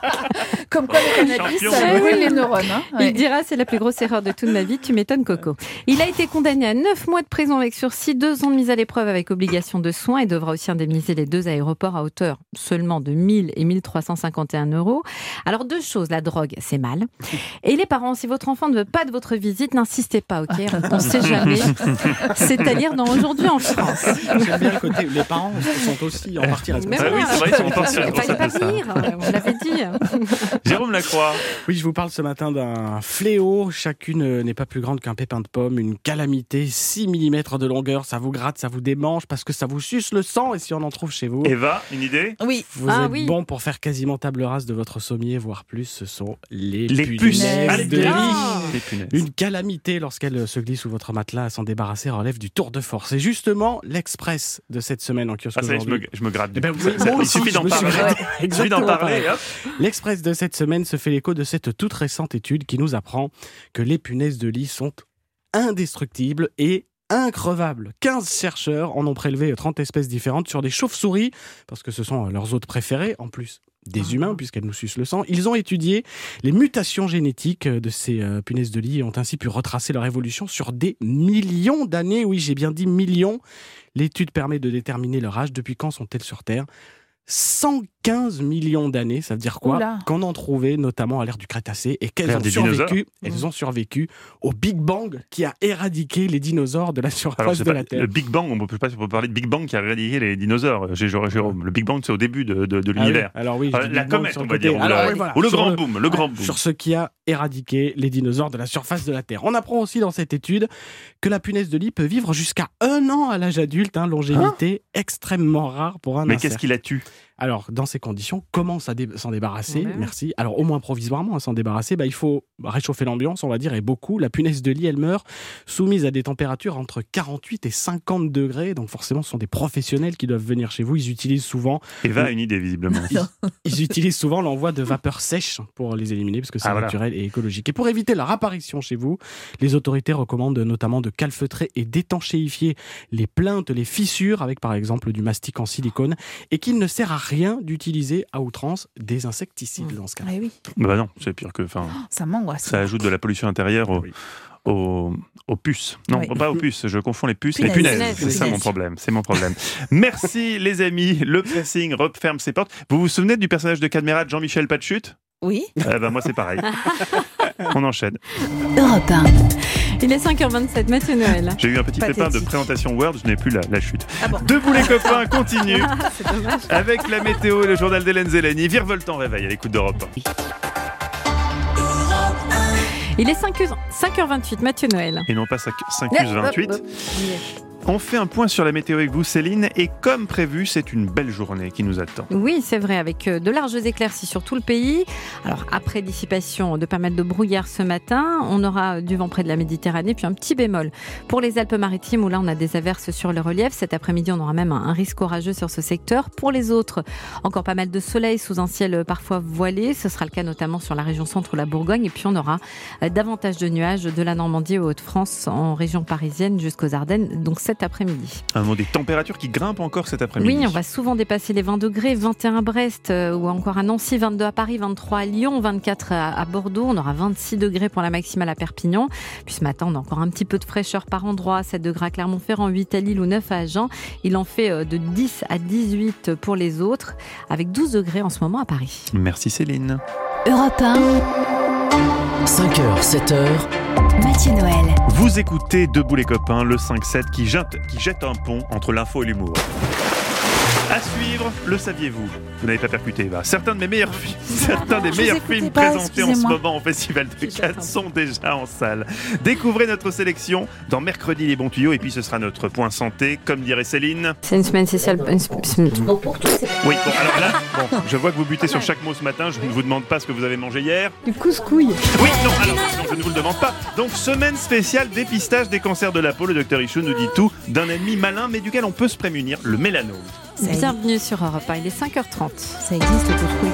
S4: Comme quoi le cannabis,
S3: Champion.
S4: ça brûle les neurones. Hein. Ouais.
S6: Il dira: c'est la plus grosse erreur de toute ma vie, tu m'étonnes Coco. Il a été condamné à neuf mois de prison avec sursis, deux ans de mise à l'épreuve avec obligation de soins et devra aussi indemniser les deux aéroports à hauteur seulement de mille et mille trois cent cinquante et un euros. Alors deux choses, la drogue c'est mal. Et les parents, si votre enfant ne veut pas de votre visite, n'insistez pas, ok? On ne sait jamais. C'est à lire dans Aujourd'hui en France.
S10: J'aime bien le côté où les parents sont aussi en partie
S6: Mais
S10: responsables.
S3: Ah oui, c'est vrai, ils sont en partie
S6: il fallait
S3: responsables
S6: pas
S3: de ça.
S6: venir, on l'avait dit.
S3: Jérôme Lacroix.
S10: Oui, je vous parle ce matin d'un fléau. Chacune n'est pas plus grande qu'un pépin de pomme. Une calamité, six millimètres de longueur. Ça vous gratte, ça vous démange parce que ça vous suce le sang. Et si on en trouve chez vous,
S3: Eva, une idée?
S4: Oui.
S10: vous
S6: Ah
S10: êtes
S6: oui.
S10: bon pour faire quasiment table rase de votre sommier, voire plus. Ce sont les,
S3: Les
S10: punaises
S3: puces.
S10: de
S3: Allez,
S10: lit.
S6: Ah.
S3: Les punaises.
S10: Une calamité lorsqu'elle se glisse sous votre matelas. À s'en débarrasser relève du tour de force. Et justement, l'Express de cette semaine en kiosque
S3: Ah, ça y est, je me,
S10: aujourd'hui.
S3: je me gratte.
S10: Eh ben,
S3: du
S10: oui,
S3: coup. Ça- ça-
S10: moi
S3: il
S10: aussi,
S3: suffit
S10: je
S3: d'en
S10: me suis
S3: parler.
S10: gratté.
S3: Il suffit d'en
S10: Exactement
S3: parler.
S10: pareil.
S3: Hop.
S10: L'Express de cette semaine se fait l'écho de cette toute récente étude qui nous apprend que les punaises de lit sont indestructibles et increvables. quinze chercheurs en ont prélevé trente espèces différentes sur des chauves-souris, parce que ce sont leurs hôtes préférés, en plus des humains, puisqu'elles nous sucent le sang. Ils ont étudié les mutations génétiques de ces euh, punaises de lit et ont ainsi pu retracer leur évolution sur des millions d'années. Oui, j'ai bien dit millions. L'étude permet de déterminer leur âge. Depuis quand sont-elles sur Terre ? cent quinze millions d'années, ça veut dire quoi?
S4: Oula.
S10: Qu'on en trouvait notamment à l'ère du Crétacé et qu'elles
S3: L'ère
S10: ont
S3: des
S10: survécu,
S3: dinosaures.
S10: elles ont survécu au Big Bang qui a éradiqué les dinosaures de la
S3: Alors,
S10: surface
S3: c'est
S10: de
S3: pas-
S10: la Terre.
S3: le Big Bang, on ne peut pas on peut parler de Big Bang qui a éradiqué les dinosaures, Gé- Jérôme. Le Big Bang, c'est au début de, de- de
S10: Ah oui,
S3: l'univers.
S10: alors oui, je
S3: Euh,
S10: dis
S3: la
S10: Big Bang
S3: comète,
S10: sur
S3: on
S10: le
S3: va
S10: côté.
S3: dire. Ou,
S10: Alors
S3: la-
S10: oui, voilà,
S3: ou le
S10: sur
S3: grand boom. Le grand boom.
S10: Sur ce qui a éradiqué les dinosaures de la surface de la Terre. On apprend aussi dans cette étude que la punaise de lit peut vivre jusqu'à un an à l'âge adulte, hein, longévité extrêmement rare pour un
S3: Mais
S10: insecte.
S3: qu'est-ce qui la tue?
S10: Alors, dans ces conditions, comment ça dé- s'en débarrasser?
S6: Ouais.
S10: Merci. Alors, au moins provisoirement, hein, s'en débarrasser, bah, il faut réchauffer l'ambiance, on va dire, et beaucoup. La punaise de lit, elle meurt soumise à des températures entre quarante-huit et cinquante degrés. Donc, forcément, ce sont des professionnels qui doivent venir chez vous. Ils utilisent souvent...
S3: Eva a une idée, visiblement.
S10: Ils, ils utilisent souvent l'envoi de vapeur sèche pour les éliminer, parce que c'est
S3: Ah, voilà.
S10: naturel et écologique. Et pour éviter leur apparition chez vous, les autorités recommandent notamment de calfeutrer et d'étanchéifier les plaintes, les fissures, avec par exemple du mastic en silicone, et qu'il ne sert à rien d'utiliser à outrance des insecticides dans ce cas.
S4: Ah oui,
S3: Bah non, c'est pire que. Enfin,
S4: ça m'angoisse.
S3: ça ajoute de la pollution intérieure aux, aux, aux puces. Non,
S4: Oui.
S3: pas aux puces, je confonds les puces.
S4: Punaises.
S3: Les punaises,
S4: Punaises,
S3: c'est ça
S4: punaises.
S3: mon problème. C'est mon problème. Merci les amis, le pressing referme ses portes. Vous vous souvenez du personnage de Cadmerat, Jean-Michel Patchut?
S4: Oui.
S3: Eh ben moi c'est pareil. On enchaîne.
S2: Europe un.
S6: Il est cinq heures vingt-sept, Mathieu Noël.
S3: J'ai eu un petit pépin de
S4: Pathétique.
S3: présentation Word, je n'ai plus la, la chute.
S4: Ah bon.
S3: Debout les copains, continue
S6: C'est dommage.
S3: avec la météo et le journal d'Hélène Zélani. Virevoltant réveil à l'écoute d'Europe un.
S6: Il est cinq heures vingt-huit, Mathieu Noël.
S3: Et non pas cinq heures vingt-huit. On fait un point sur la météo avec vous, Céline, et comme prévu, c'est une belle journée qui nous attend.
S6: Oui, c'est vrai, avec de larges éclaircies sur tout le pays. Alors, après dissipation de pas mal de brouillard ce matin, on aura du vent près de la Méditerranée, puis un petit bémol pour les Alpes-Maritimes, où là, on a des averses sur le relief. Cet après-midi, on aura même un risque orageux sur ce secteur. Pour les autres, encore pas mal de soleil sous un ciel parfois voilé. Ce sera le cas notamment sur la région centre ou la Bourgogne. Et puis, on aura davantage de nuages de la Normandie aux Hauts-de-France, en région parisienne jusqu'aux Ardennes, donc cet après-midi.
S3: Un mot des températures qui grimpent encore cet après-midi.
S6: Oui, on va souvent dépasser les vingt degrés, vingt et un à Brest euh, ou encore à Nancy, vingt-deux à Paris, vingt-trois à Lyon, vingt-quatre à, à Bordeaux. On aura vingt-six degrés pour la maximale à Perpignan. Puis ce matin, on a encore un petit peu de fraîcheur par endroit, sept degrés à Clermont-Ferrand, huit à Lille ou neuf à Agen. Il en fait euh, de dix à dix-huit pour les autres, avec douze degrés en ce moment à Paris.
S3: Merci Céline.
S2: Europe un, cinq heures, sept heures.
S16: Mathieu Noël.
S3: Vous écoutez Debout les copains, le cinq sept qui jette, qui jette un pont entre l'info et l'humour. À suivre, le saviez-vous? Vous n'avez pas percuté, bah. Certains de mes meilleurs films, certains des meilleurs films
S4: pas,
S3: présentés en ce moment au Festival de Cannes sont déjà en salle. Découvrez notre sélection dans Mercredi les bons tuyaux, et puis ce sera notre point santé, comme dirait Céline.
S6: C'est une semaine spéciale.
S3: Bon, pour tous, c'est... Oui, bon, alors là, bon, je vois que vous butez sur chaque mot ce matin. Je ne vous demande pas ce que vous avez mangé hier.
S6: Du couscouille.
S3: Oui, non, alors non, je ne vous le demande pas. Donc, semaine spéciale dépistage des cancers de la peau. Le docteur Ichou nous dit tout d'un ennemi malin, mais duquel on peut se prémunir, le mélanome.
S6: Bienvenue sur Europe un, il est cinq heures trente.
S4: Ça existe le couscouille.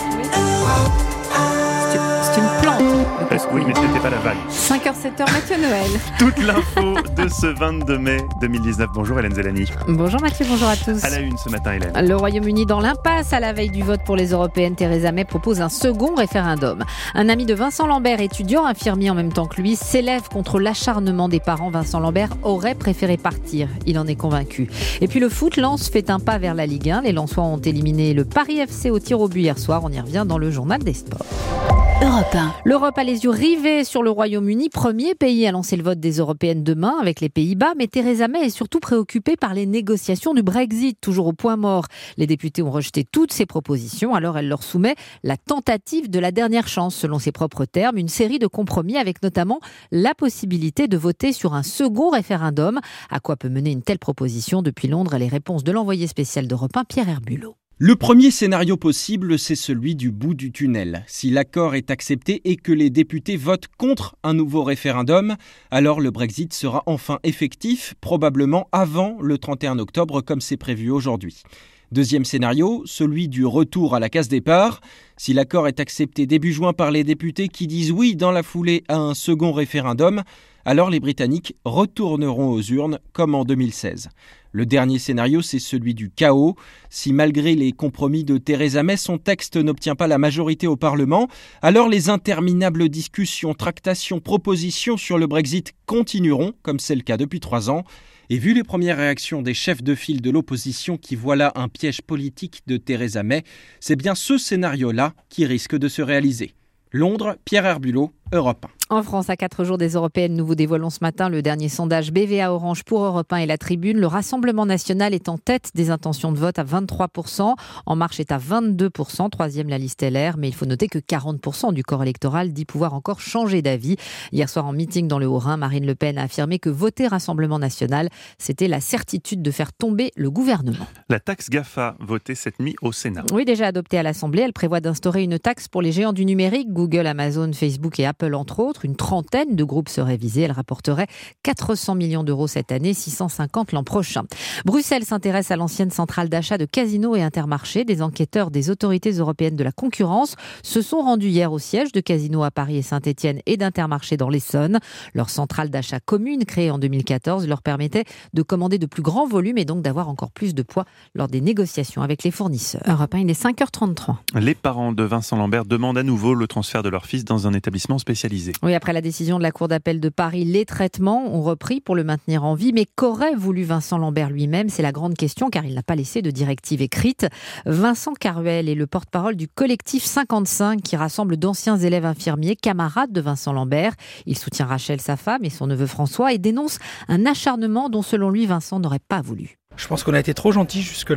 S6: C'est une plante.
S3: Oui, mais c'était pas la vanne.
S6: cinq heures sept heures, Mathieu Noël.
S3: Toute l'info de ce vingt-deux mai deux mille dix-neuf. Bonjour Hélène Zellani.
S6: Bonjour Mathieu, bonjour à tous.
S3: À la une ce matin, Hélène.
S6: Le Royaume-Uni dans l'impasse à la veille du vote pour les européennes. Theresa May propose un second référendum. Un ami de Vincent Lambert, étudiant infirmier en même temps que lui, s'élève contre l'acharnement des parents. Vincent Lambert aurait préféré partir. Il en est convaincu. Et puis le foot, Lens fait un pas vers la Ligue un. Les Lensois ont éliminé le Paris F C au tir au but hier soir. On y revient dans le journal des sports.
S2: Europe un.
S6: L'Europe a les yeux rivés sur le Royaume-Uni, premier pays à lancer le vote des européennes demain avec les Pays-Bas. Mais Theresa May est surtout préoccupée par les négociations du Brexit, toujours au point mort. Les députés ont rejeté toutes ces propositions, alors elle leur soumet la tentative de la dernière chance, selon ses propres termes, une série de compromis avec notamment la possibilité de voter sur un second référendum. À quoi peut mener une telle proposition? Depuis Londres, les réponses de l'envoyé spécial d'Europe un, Pierre Herbulot.
S9: Le premier scénario possible, c'est celui du bout du tunnel. Si l'accord est accepté et que les députés votent contre un nouveau référendum, alors le Brexit sera enfin effectif, probablement avant le trente et un octobre comme c'est prévu aujourd'hui. Deuxième scénario, celui du retour à la case départ. Si l'accord est accepté début juin par les députés qui disent oui dans la foulée à un second référendum, alors les Britanniques retourneront aux urnes comme en deux mille seize. Le dernier scénario, c'est celui du chaos. Si malgré les compromis de Theresa May, son texte n'obtient pas la majorité au Parlement, alors les interminables discussions, tractations, propositions sur le Brexit continueront, comme c'est le cas depuis trois ans. Et vu les premières réactions des chefs de file de l'opposition qui voient là un piège politique de Theresa May, c'est bien ce scénario-là qui risque de se réaliser. Londres, Pierre Herbulot, Europe un.
S6: En France, à quatre jours des européennes, nous vous dévoilons ce matin le dernier sondage B V A Orange pour Europe un et La Tribune. Le Rassemblement national est en tête des intentions de vote à vingt-trois pour cent. En Marche est à vingt-deux pour cent. Troisième, la liste L R. Mais il faut noter que quarante pour cent du corps électoral dit pouvoir encore changer d'avis. Hier soir, en meeting dans le Haut-Rhin, Marine Le Pen a affirmé que voter Rassemblement national, c'était la certitude de faire tomber le gouvernement.
S3: La taxe GAFA, votée cette nuit au Sénat.
S6: Oui, déjà adoptée à l'Assemblée, elle prévoit d'instaurer une taxe pour les géants du numérique, Google, Amazon, Facebook et Apple entre autres. Une trentaine de groupes seraient visés. Elle rapporterait quatre cents millions d'euros cette année, six cent cinquante l'an prochain. Bruxelles s'intéresse à l'ancienne centrale d'achat de Casino et Intermarché. Des enquêteurs des autorités européennes de la concurrence se sont rendus hier au siège de Casino à Paris et Saint-Étienne et d'Intermarché dans l'Essonne. Leur centrale d'achat commune, créée en deux mille quatorze, leur permettait de commander de plus grands volumes et donc d'avoir encore plus de poids lors des négociations avec les fournisseurs. Europe un, il est cinq heures trente-trois.
S3: Les parents de Vincent Lambert demandent à nouveau le transfert de leur fils dans un établissement spécialisé.
S6: Oui, après la décision de la Cour d'appel de Paris, les traitements ont repris pour le maintenir en vie. Mais qu'aurait voulu Vincent Lambert lui-même? C'est la grande question, car il n'a pas laissé de directive écrite. Vincent Caruel est le porte-parole du collectif cinquante-cinq, qui rassemble d'anciens élèves infirmiers, camarades de Vincent Lambert. Il soutient Rachel, sa femme, et son neveu François, et dénonce un acharnement dont, selon lui, Vincent n'aurait pas voulu.
S22: Je pense qu'on a été trop gentils jusque-là.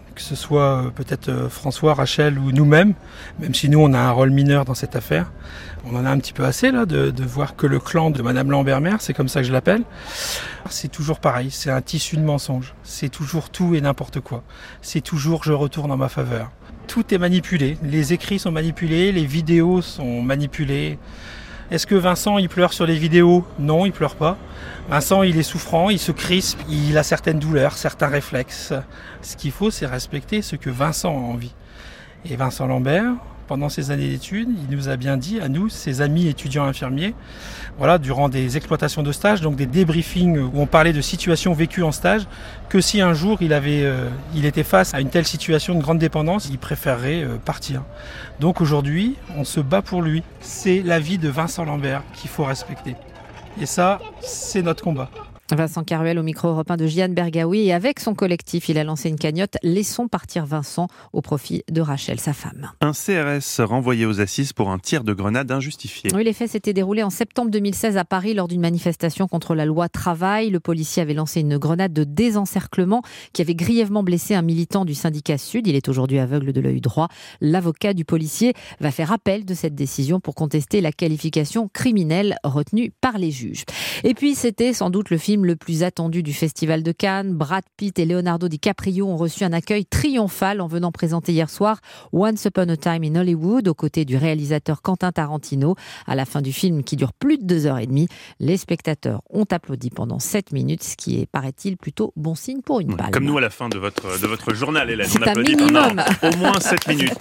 S1: que ce soit euh, peut-être euh, François, Rachel ou nous-mêmes, même si nous on a un rôle mineur dans cette affaire. On en a un petit peu assez là de, de voir que le clan de Madame Lambert-Mère, c'est comme ça que je l'appelle, c'est toujours pareil, c'est un tissu de mensonges. C'est toujours tout et n'importe quoi. C'est toujours je retourne en ma faveur. Tout est manipulé, les écrits sont manipulés, les vidéos sont manipulées. Est-ce que Vincent, il pleure sur les vidéos ? Non, il pleure pas. Vincent, il est souffrant, il se crispe, il a certaines douleurs, certains réflexes. Ce qu'il faut, c'est respecter ce que Vincent a envie. Et Vincent Lambert, pendant ses années d'études, il nous a bien dit, à nous, ses amis étudiants infirmiers, voilà, durant des exploitations de stage, donc des débriefings où on parlait de situations vécues en stage, que si un jour il, avait, euh, il était face à une telle situation de grande dépendance, il préférerait euh, partir. Donc aujourd'hui, on se bat pour lui. C'est la vie de Vincent Lambert qu'il faut respecter. Et ça, c'est notre combat.
S6: Vincent Caruel au micro européen de Jeanne Bergaoui, et avec son collectif, il a lancé une cagnotte « Laissons partir Vincent » au profit de Rachel, sa femme.
S3: Un C R S renvoyé aux assises pour un tir de grenade injustifié.
S6: Oui, les faits s'étaient déroulés en septembre deux mille seize à Paris lors d'une manifestation contre la loi travail. Le policier avait lancé une grenade de désencerclement qui avait grièvement blessé un militant du syndicat Sud. Il est aujourd'hui aveugle de l'œil droit. L'avocat du policier va faire appel de cette décision pour contester la qualification criminelle retenue par les juges. Et puis, c'était sans doute le film le plus attendu du Festival de Cannes. Brad Pitt et Leonardo DiCaprio ont reçu un accueil triomphal en venant présenter hier soir Once Upon a Time in Hollywood aux côtés du réalisateur Quentin Tarantino. À la fin du film, qui dure plus de deux heures et demie, les spectateurs ont applaudi pendant sept minutes, ce qui est, paraît-il, plutôt bon signe pour une palme.
S3: Comme nous à la fin de votre, de votre journal, Hélène.
S6: C'est
S3: on applaudit
S6: un minimum.
S3: pendant au moins sept minutes.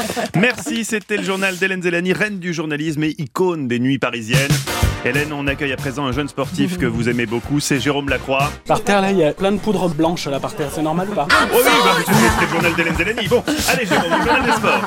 S3: Merci, c'était le journal d'Hélène Zélani, reine du journalisme et icône des nuits parisiennes. Hélène, on accueille à présent un jeune sportif que vous aimez beaucoup, c'est Jérôme Lacroix.
S22: Par terre, là, il y a plein de poudre blanche là par terre, c'est normal ou pas ?
S3: Oh oui, bah, vous savez, c'est le journal d'Hélène Zélani. Bon, allez Jérôme, le journal des sports.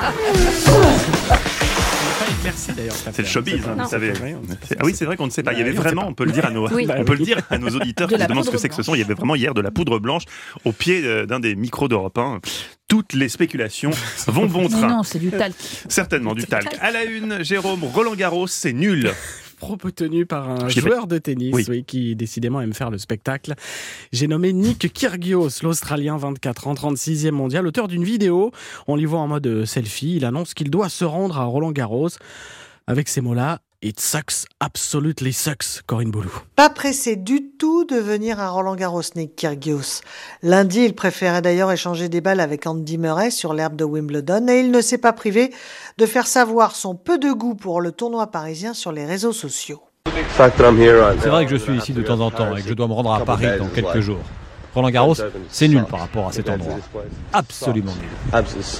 S22: Merci d'ailleurs.
S3: C'est le showbiz, hein, vous savez.
S22: Vrai,
S3: Ah oui, c'est vrai qu'on ne sait pas. Il y avait
S22: oui,
S3: vraiment, on, on peut le dire à nos,
S22: oui.
S3: on peut le dire à nos auditeurs qui se demandent ce que c'est que ce son. Il y avait vraiment hier de la poudre blanche au pied d'un des micros d'Europe un. Toutes les spéculations vont bon train.
S5: Mais non, c'est du talc.
S3: Certainement du talc. À la une, Jérôme, Roland Garros, c'est nul.
S22: Propos tenus par un
S3: Je
S22: joueur de tennis
S3: oui.
S22: Oui, qui décidément aime faire le spectacle. J'ai nommé Nick Kyrgios, l'Australien, vingt-quatre ans, trente-sixième mondial, auteur d'une vidéo. On l'y voit en mode selfie. Il annonce qu'il doit se rendre à Roland Garros. Avec ces mots-là, it sucks, absolutely sucks, Corinne Boulou.
S23: Pas pressé du tout de venir à Roland Garros, Nick Kyrgios. Lundi, il préférait d'ailleurs échanger des balles avec Andy Murray sur l'herbe de Wimbledon et il ne s'est pas privé de faire savoir son peu de goût pour le tournoi parisien sur les réseaux sociaux.
S24: C'est vrai que je suis ici de temps en temps et que je dois me rendre à Paris dans quelques jours. Roland Garros, c'est nul par rapport à cet endroit. Absolument nul.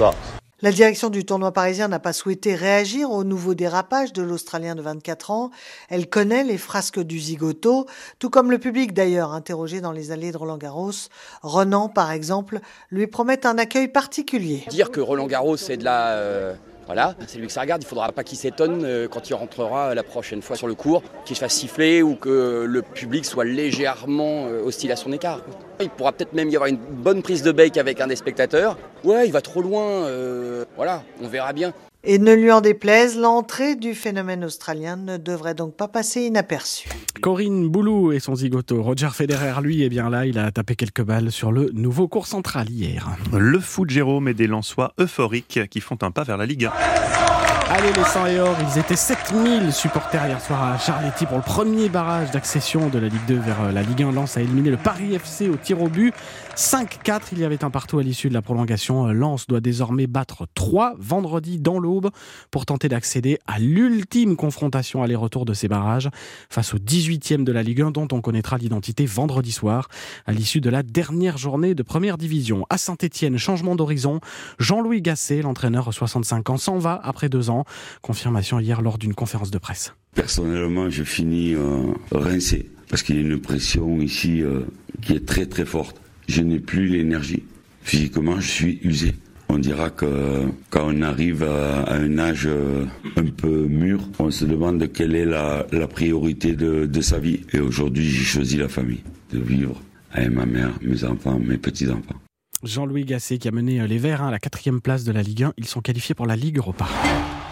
S23: La direction du tournoi parisien n'a pas souhaité réagir au nouveau dérapage de l'Australien de vingt-quatre ans. Elle connaît les frasques du zigoto, tout comme le public d'ailleurs, interrogé dans les allées de Roland-Garros. Renan, par exemple, lui promet un accueil particulier.
S25: Dire que Roland-Garros, c'est de la... Euh... Voilà, c'est lui que ça regarde, il ne faudra pas qu'il s'étonne quand il rentrera la prochaine fois sur le court, qu'il se fasse siffler ou que le public soit légèrement hostile à son écart. Il pourra peut-être même y avoir une bonne prise de bec avec un des spectateurs. Ouais, il va trop loin, euh, voilà, on verra bien.
S23: Et ne lui en déplaise, l'entrée du phénomène australien ne devrait donc pas passer inaperçue.
S22: Corinne Boulou et son zigoto. Roger Federer, lui, est bien là. Il a tapé quelques balles sur le nouveau court central hier.
S3: Le foot, Jérôme, et des Lensois euphoriques qui font un pas vers la Ligue un.
S22: Allez les cent et or, ils étaient sept mille supporters hier soir à Charletti pour le premier barrage d'accession de la Ligue deux vers la Ligue un. Lens a éliminé le Paris F C au tir au but. cinq quatre, il y avait un partout à l'issue de la prolongation. Lens doit désormais battre trois vendredi dans l'Aube pour tenter d'accéder à l'ultime confrontation aller-retour de ces barrages face au dix-huitième de la Ligue un dont on connaîtra l'identité vendredi soir à l'issue de la dernière journée de première division. À Saint-Etienne, changement d'horizon. Jean-Louis Gasset, l'entraîneur soixante-cinq ans, s'en va après deux ans. Confirmation hier lors d'une conférence de presse.
S26: Personnellement, je finis euh, rincé parce qu'il y a une pression ici euh, qui est très très forte. Je n'ai plus l'énergie. Physiquement, je suis usé. On dira que quand on arrive à, à un âge euh, un peu mûr, on se demande quelle est la, la priorité de, de sa vie. Et aujourd'hui, j'ai choisi la famille, de vivre avec ma mère, mes enfants, mes petits-enfants.
S22: Jean-Louis Gasset qui a mené les Verts à la quatrième place de la Ligue un. Ils sont qualifiés pour la Ligue Europa.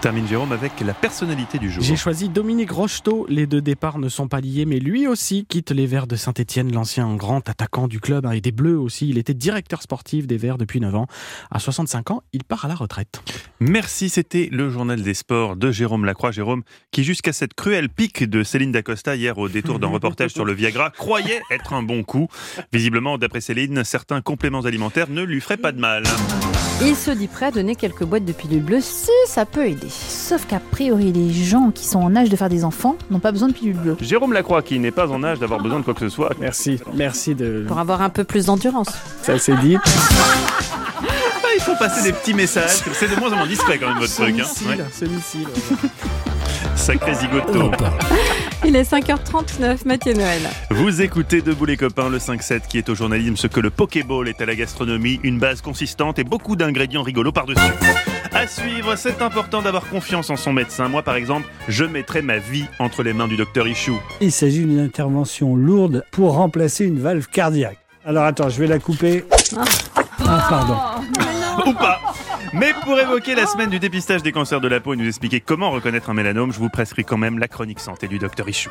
S3: termine Jérôme avec la personnalité du jour.
S22: J'ai choisi Dominique Rocheteau. Les deux départs ne sont pas liés, mais lui aussi quitte les Verts de Saint-Étienne, l'ancien grand attaquant du club, hein, et des Bleus aussi. Il était directeur sportif des Verts depuis neuf ans. À soixante-cinq ans, il part à la retraite.
S3: Merci, c'était le journal des sports de Jérôme Lacroix. Jérôme, qui jusqu'à cette cruelle pique de Céline Dacosta hier au détour d'un reportage sur le Viagra, croyait être un bon coup. Visiblement, d'après Céline, certains compléments alimentaires ne lui feraient pas de mal.
S6: Il se dit prêt à donner quelques boîtes de pilules bleues si ça peut aider.
S4: Sauf qu'a priori, les gens qui sont en âge de faire des enfants n'ont pas besoin de pilules bleues.
S3: Jérôme Lacroix, qui n'est pas en âge d'avoir besoin de quoi que ce soit.
S22: Merci, merci de...
S6: Pour avoir un peu plus d'endurance.
S22: Ça c'est dit.
S3: Il faut passer des petits messages. C'est de moins en moins discret quand même votre truc. Hein.
S22: Missile, ouais. Ce missile.
S3: Sacré zigoto.
S6: Il est cinq heures trente-neuf, Mathieu Noël.
S3: Vous écoutez Debout les copains, le cinq sept qui est au journalisme ce que le Pokéball est à la gastronomie, une base consistante et beaucoup d'ingrédients rigolos par-dessus. À suivre, c'est important d'avoir confiance en son médecin. Moi par exemple, je mettrais ma vie entre les mains du docteur Ichou.
S7: Il s'agit d'une intervention lourde pour remplacer une valve cardiaque. Alors attends, je vais la couper.
S6: Ah,
S7: ah pardon.
S3: Ou pas. Mais pour évoquer la semaine du dépistage des cancers de la peau et nous expliquer comment reconnaître un mélanome, je vous prescris quand même la chronique santé du docteur Ichou.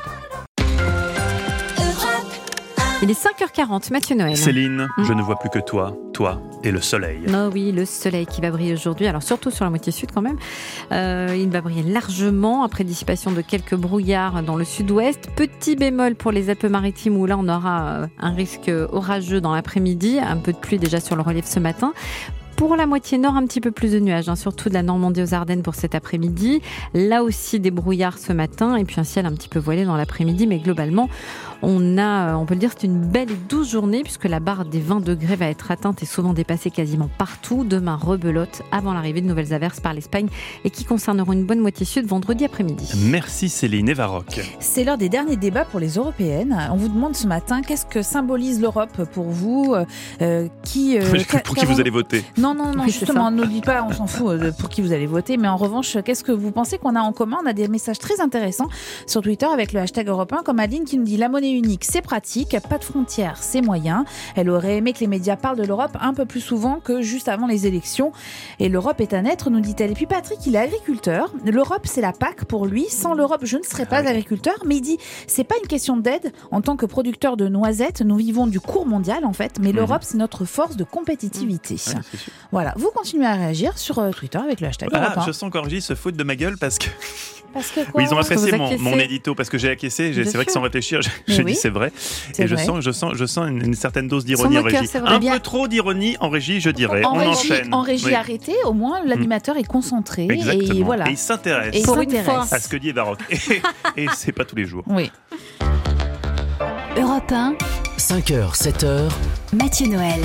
S6: Il est cinq heures quarante, Mathieu Noël.
S3: Céline,
S6: mmh.
S3: je ne vois plus que toi, toi et le soleil.
S6: Oh oui, le soleil qui va briller aujourd'hui, alors surtout sur la moitié sud quand même. Euh, il va briller largement après dissipation de quelques brouillards dans le sud-ouest. Petit bémol pour les Alpes-Maritimes où là on aura un risque orageux dans l'après-midi, un peu de pluie déjà sur le relief ce matin. Pour la moitié nord, un petit peu plus de nuages, hein, surtout de la Normandie aux Ardennes pour cet après-midi. Là aussi, des brouillards ce matin et puis un ciel un petit peu voilé dans l'après-midi. Mais globalement, on a, on peut le dire, c'est une belle et douce journée puisque la barre des vingt degrés va être atteinte et souvent dépassée quasiment partout. Demain, rebelote avant l'arrivée de nouvelles averses par l'Espagne et qui concerneront une bonne moitié sud vendredi après-midi.
S3: Merci Céline et Varroc.
S4: C'est l'heure des derniers débats pour les européennes. On vous demande ce matin, qu'est-ce que symbolise l'Europe pour vous euh, qui, euh,
S3: Pour qui vous allez voter?
S4: Non, non, non,
S6: Oui,
S4: justement, ne dites pas, on s'en fout de pour qui vous allez voter, mais en revanche, qu'est-ce que vous pensez qu'on a en commun? On a des messages très intéressants sur Twitter avec le hashtag Europe un, comme Aline qui nous dit la monnaie unique, c'est pratique, pas de frontières, c'est moyen. Elle aurait aimé que les médias parlent de l'Europe un peu plus souvent que juste avant les élections. Et l'Europe est un être, nous dit-elle. Et puis Patrick, il est agriculteur. L'Europe, c'est la P A C pour lui. Sans l'Europe, je ne serais pas agriculteur. Mais il dit, c'est pas une question d'aide. En tant que producteur de noisettes, nous vivons du cours mondial, en fait. Mais mmh. l'Europe, c'est notre force de compétitivité. Mmh. Ouais, voilà, vous continuez à réagir sur euh, Twitter avec le hashtag
S3: ah,
S4: Europe un.
S3: Je sens qu'Orgie se fout de ma gueule parce que...
S4: Parce que quoi?
S3: Oui, ils ont apprécié mon, mon édito parce que j'ai acquiescé. J'ai, c'est vrai que sans réfléchir, j'ai oui. dit c'est vrai. C'est et je vrai. sens, je sens, je sens une, une certaine dose d'ironie en régie. Un bien. peu trop d'ironie en régie, je dirais.
S4: En
S3: On
S4: régie,
S3: enchaîne.
S4: En régie oui. arrêtée, au moins l'animateur mmh. est concentré.
S3: Exactement.
S4: Et voilà.
S3: Et il s'intéresse.
S4: Et
S3: pour
S4: une fois
S3: à ce que dit Eva Rock. Et, et c'est pas tous les jours.
S4: Oui.
S2: Europe un.
S20: cinq heures, sept heures.
S2: Mathieu Noël.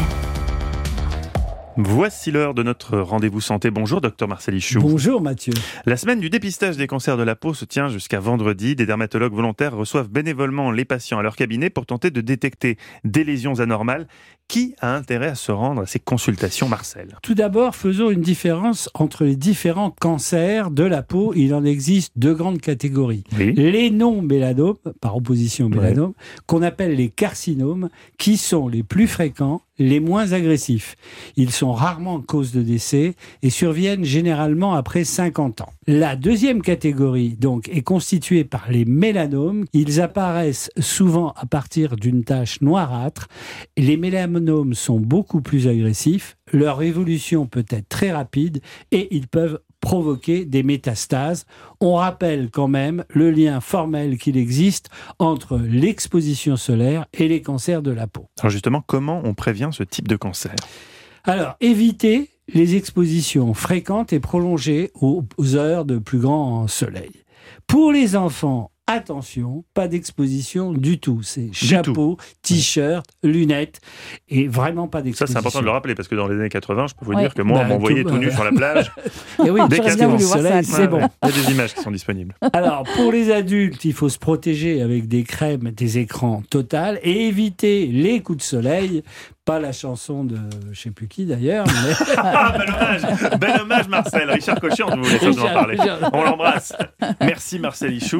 S3: Voici l'heure de notre rendez-vous santé. Bonjour, docteur Marcel Ichou.
S7: Bonjour, Mathieu.
S3: La semaine du dépistage des cancers de la peau se tient jusqu'à vendredi. Des dermatologues volontaires reçoivent bénévolement les patients à leur cabinet pour tenter de détecter des lésions anormales. Qui a intérêt à se rendre à ces consultations, Marcel?
S7: Tout d'abord, faisons une différence entre les différents cancers de la peau. Il en existe deux grandes catégories. Oui. Les non-mélanomes, par opposition aux mélanomes, ouais. qu'on appelle les carcinomes, qui sont les plus fréquents, les moins agressifs. Ils sont rarement cause de décès et surviennent généralement après cinquante ans. La deuxième catégorie, donc, est constituée par les mélanomes. Ils apparaissent souvent à partir d'une tache noirâtre. Les mélanomes sont beaucoup plus agressifs. Leur évolution peut être très rapide et ils peuvent provoquer des métastases. On rappelle quand même le lien formel qu'il existe entre l'exposition solaire et les cancers de la peau.
S3: Alors justement, comment on prévient ce type de cancer?
S7: Alors, éviter les expositions fréquentes et prolongées aux heures de plus grand soleil. Pour les enfants, attention, pas d'exposition du tout. C'est chapeau, tout. t-shirt, lunettes et vraiment pas d'exposition.
S3: Ça, c'est important de le rappeler parce que dans les années quatre-vingts, je peux vous ouais. dire que moi, bah, on m'envoyait tout, tout nu euh... sur la plage.
S7: Et oui, dès qu'il y a le soleil, c'est ouais, bon. Ouais.
S3: Il y a des images qui sont disponibles.
S7: Alors, pour les adultes, il faut se protéger avec des crèmes, des écrans total et éviter les coups de soleil. Pas la chanson de je sais plus qui d'ailleurs. Mais...
S3: ah, bel hommage, bel hommage Marcel. Richard Cochian, vous voulez ça, en parler. On l'embrasse. Merci Marcel Ichou.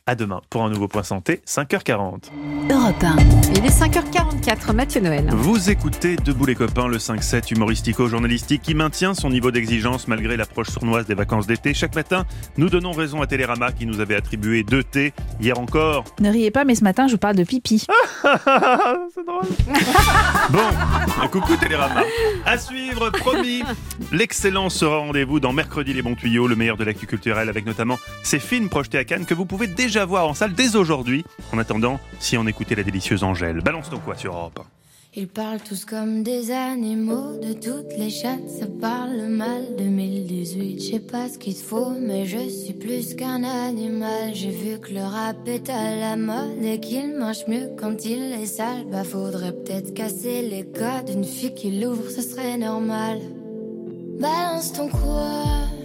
S3: À demain pour un nouveau Point Santé, cinq heures quarante.
S2: Europe un.
S6: Il est cinq heures quarante-quatre, Mathieu Noël.
S3: Vous écoutez Debout les copains, le cinq sept humoristico-journalistique qui maintient son niveau d'exigence malgré l'approche sournoise des vacances d'été. Chaque matin, nous donnons raison à Télérama qui nous avait attribué deux thés. Hier encore.
S5: Ne riez pas, mais ce matin, je vous parle de pipi.
S3: C'est drôle. Bon, un coucou Télérama. À suivre, promis. L'excellence sera au rendez-vous dans Mercredi les bons tuyaux, le meilleur de l'actu culturelle, avec notamment ces films projetés à Cannes que vous pouvez déjà voir en salle dès aujourd'hui. En attendant, si on écoutait la délicieuse Angèle. Balance ton quoi sur Europe un.
S8: Ils parlent tous comme des animaux, de toutes les chattes, ça parle mal. deux mille dix-huit, je sais pas ce qu'il te faut, mais je suis plus qu'un animal. J'ai vu que le rap est à la mode et qu'il marche mieux quand il est sale. Bah faudrait peut-être casser les codes, une fille qui l'ouvre, ce serait normal. Balance ton quoi.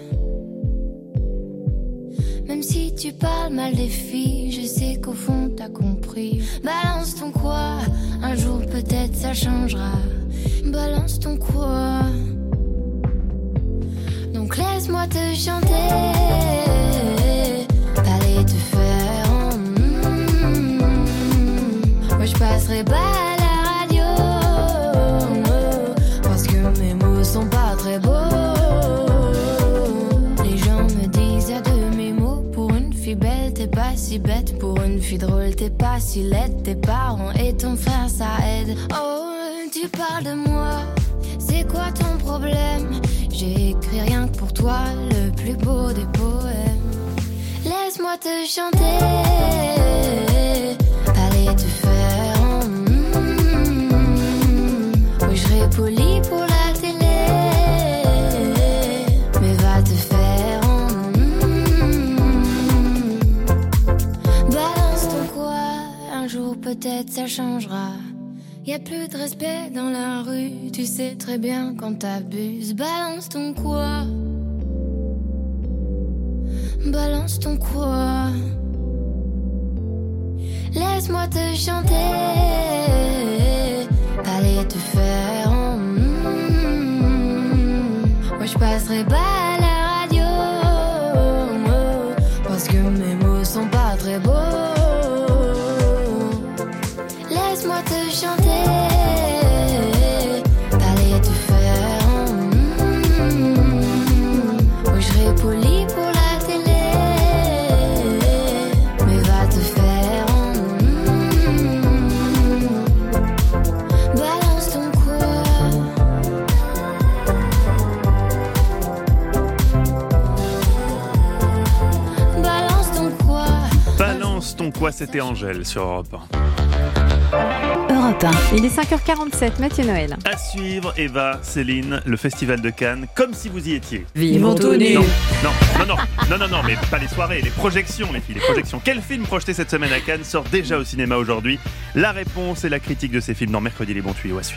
S8: Même si tu parles mal des filles, je sais qu'au fond t'as compris. Balance ton quoi, un jour peut-être ça changera. Balance ton quoi. Donc laisse-moi te chanter, aller te faire en mm, moi je passerai pas à la radio, parce que mes mots sont pas très beaux. Les gens me disent à demi belle, t'es pas si bête. Pour une fille drôle, t'es pas si laide. Tes parents et ton frère, ça aide. Oh, tu parles de moi, c'est quoi ton problème? J'ai écrit rien que pour toi, le plus beau des poèmes. Laisse-moi te chanter, aller te faire en mm, oui, je serai poli pour la télé, mais va te faire en un jour peut-être ça changera. Y'a plus de respect dans la rue, tu sais très bien quand t'abuses. Balance ton quoi. Balance ton quoi. Laisse-moi te chanter, aller te faire en mm, moi je passerai pas à la radio, parce que mes mots sont pas très beaux. Laisse-moi te chanter, aller te faire en mm, oui, je serai poli pour la télé, mais va te faire en mm, balance ton quoi. Balance ton quoi.
S3: Balance ton quoi, c'était Angèle sur Europe un.
S6: Europe un. Il est cinq heures quarante-sept, Mathieu Noël.
S3: À suivre, Eva, Céline, le Festival de Cannes, comme si vous y étiez.
S6: Vivons tout nus.
S3: Non, non, non, non, non, non, non, mais pas les soirées, les projections, les filles, les projections. Quel film projeté cette semaine à Cannes sort déjà au cinéma aujourd'hui? La réponse et la critique de ces films dans Mercredi les bons tuyaux à suivre.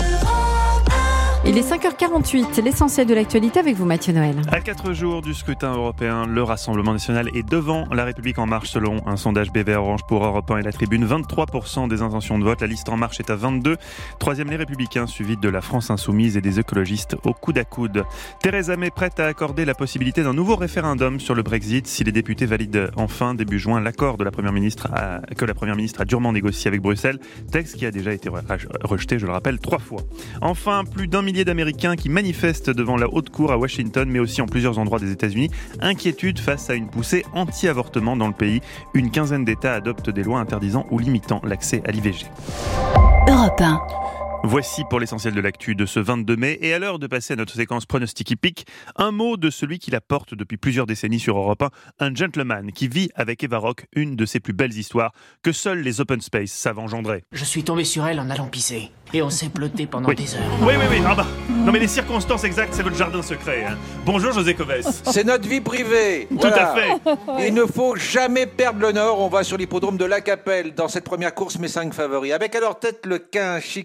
S6: Il est cinq heures quarante-huit, l'essentiel de l'actualité avec vous Mathieu Noël.
S3: À quatre jours du scrutin européen, le Rassemblement national est devant La République en marche selon un sondage B V Orange pour Europe un et la Tribune. vingt-trois pour cent des intentions de vote, la liste En Marche est à vingt-deux. Troisième les Républicains, suivi de la France Insoumise et des écologistes au coude à coude. Theresa May prête à accorder la possibilité d'un nouveau référendum sur le Brexit si les députés valident enfin début juin l'accord de la Première ministre à, que la Première ministre a durement négocié avec Bruxelles, texte qui a déjà été rejeté, je le rappelle, trois fois. Enfin, plus d'un millier d'Américains qui manifestent devant la haute cour à Washington, mais aussi en plusieurs endroits des États-Unis. Inquiétude face à une poussée anti-avortement dans le pays. Une quinzaine d'États adoptent des lois interdisant ou limitant l'accès à l'I V G.
S2: Europe un.
S3: Voici pour l'essentiel de l'actu de ce vingt-deux mai. Et à l'heure de passer à notre séquence pronostic hippique, un mot de celui qui la porte depuis plusieurs décennies sur Europe un, un gentleman qui vit avec Eva Rock une de ses plus belles histoires que seuls les open space savent engendrer.
S11: Je suis tombé sur elle en allant pisser. Et on s'est peloté pendant
S3: oui.
S11: des heures.
S3: Oui, oui, oui. Ah bah. Non mais les circonstances exactes, c'est votre jardin secret. Hein. Bonjour José Coves.
S12: C'est notre vie privée.
S3: Tout
S12: voilà.
S3: à fait.
S12: Il ne faut jamais perdre le nord. On va sur l'hippodrome de La Capelle dans cette première course, mes cinq favoris. Avec à leur tête le quinze Chica des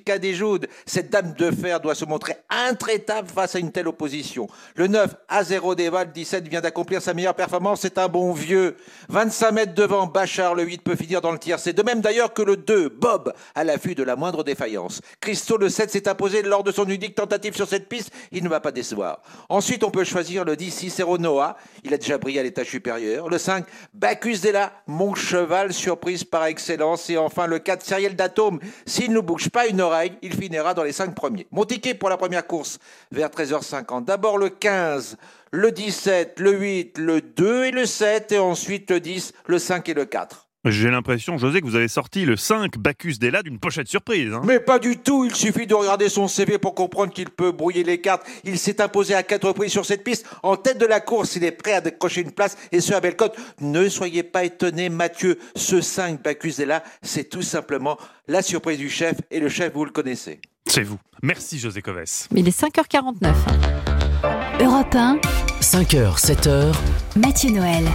S12: Jude. Cette dame de fer doit se montrer intraitable face à une telle opposition. Le neuf, Azero Deva, le dix-sept, vient d'accomplir sa meilleure performance. C'est un bon vieux. vingt-cinq mètres devant Bachar, le huit peut finir dans le tiercé. De même d'ailleurs que le deux, Bob, à l'affût de la moindre défaillance. Christo, le sept, s'est imposé lors de son unique tentative sur cette piste. Il ne va pas décevoir. Ensuite, on peut choisir le dix, Cicero Noah. Il a déjà brillé à l'étage supérieur. Le cinq, Bacchus Della, mon cheval, surprise par excellence. Et enfin, le quatre, Cyriel d'Atome. S'il ne bouge pas une oreille, il finira dans les cinq premiers. Mon ticket pour la première course, vers treize heures cinquante. D'abord le quinze, le dix-sept, le huit, le deux et le sept. Et ensuite le dix, le cinq et le quatre.
S3: J'ai l'impression, José, que vous avez sorti le cinq Bacchus Della d'une pochette surprise. Hein.
S12: Mais pas du tout, il suffit de regarder son C V pour comprendre qu'il peut brouiller les cartes. Il s'est imposé à quatre reprises sur cette piste. En tête de la course, il est prêt à décrocher une place, et ce à belle cote. Ne soyez pas étonné, Mathieu, ce cinq Bacchus Della, c'est tout simplement la surprise du chef, et le chef, vous le connaissez.
S3: C'est vous. Merci, José Coves.
S6: Il est cinq heures quarante-neuf.
S2: Europe un,
S20: cinq heures, sept heures.
S2: Mathieu Noël.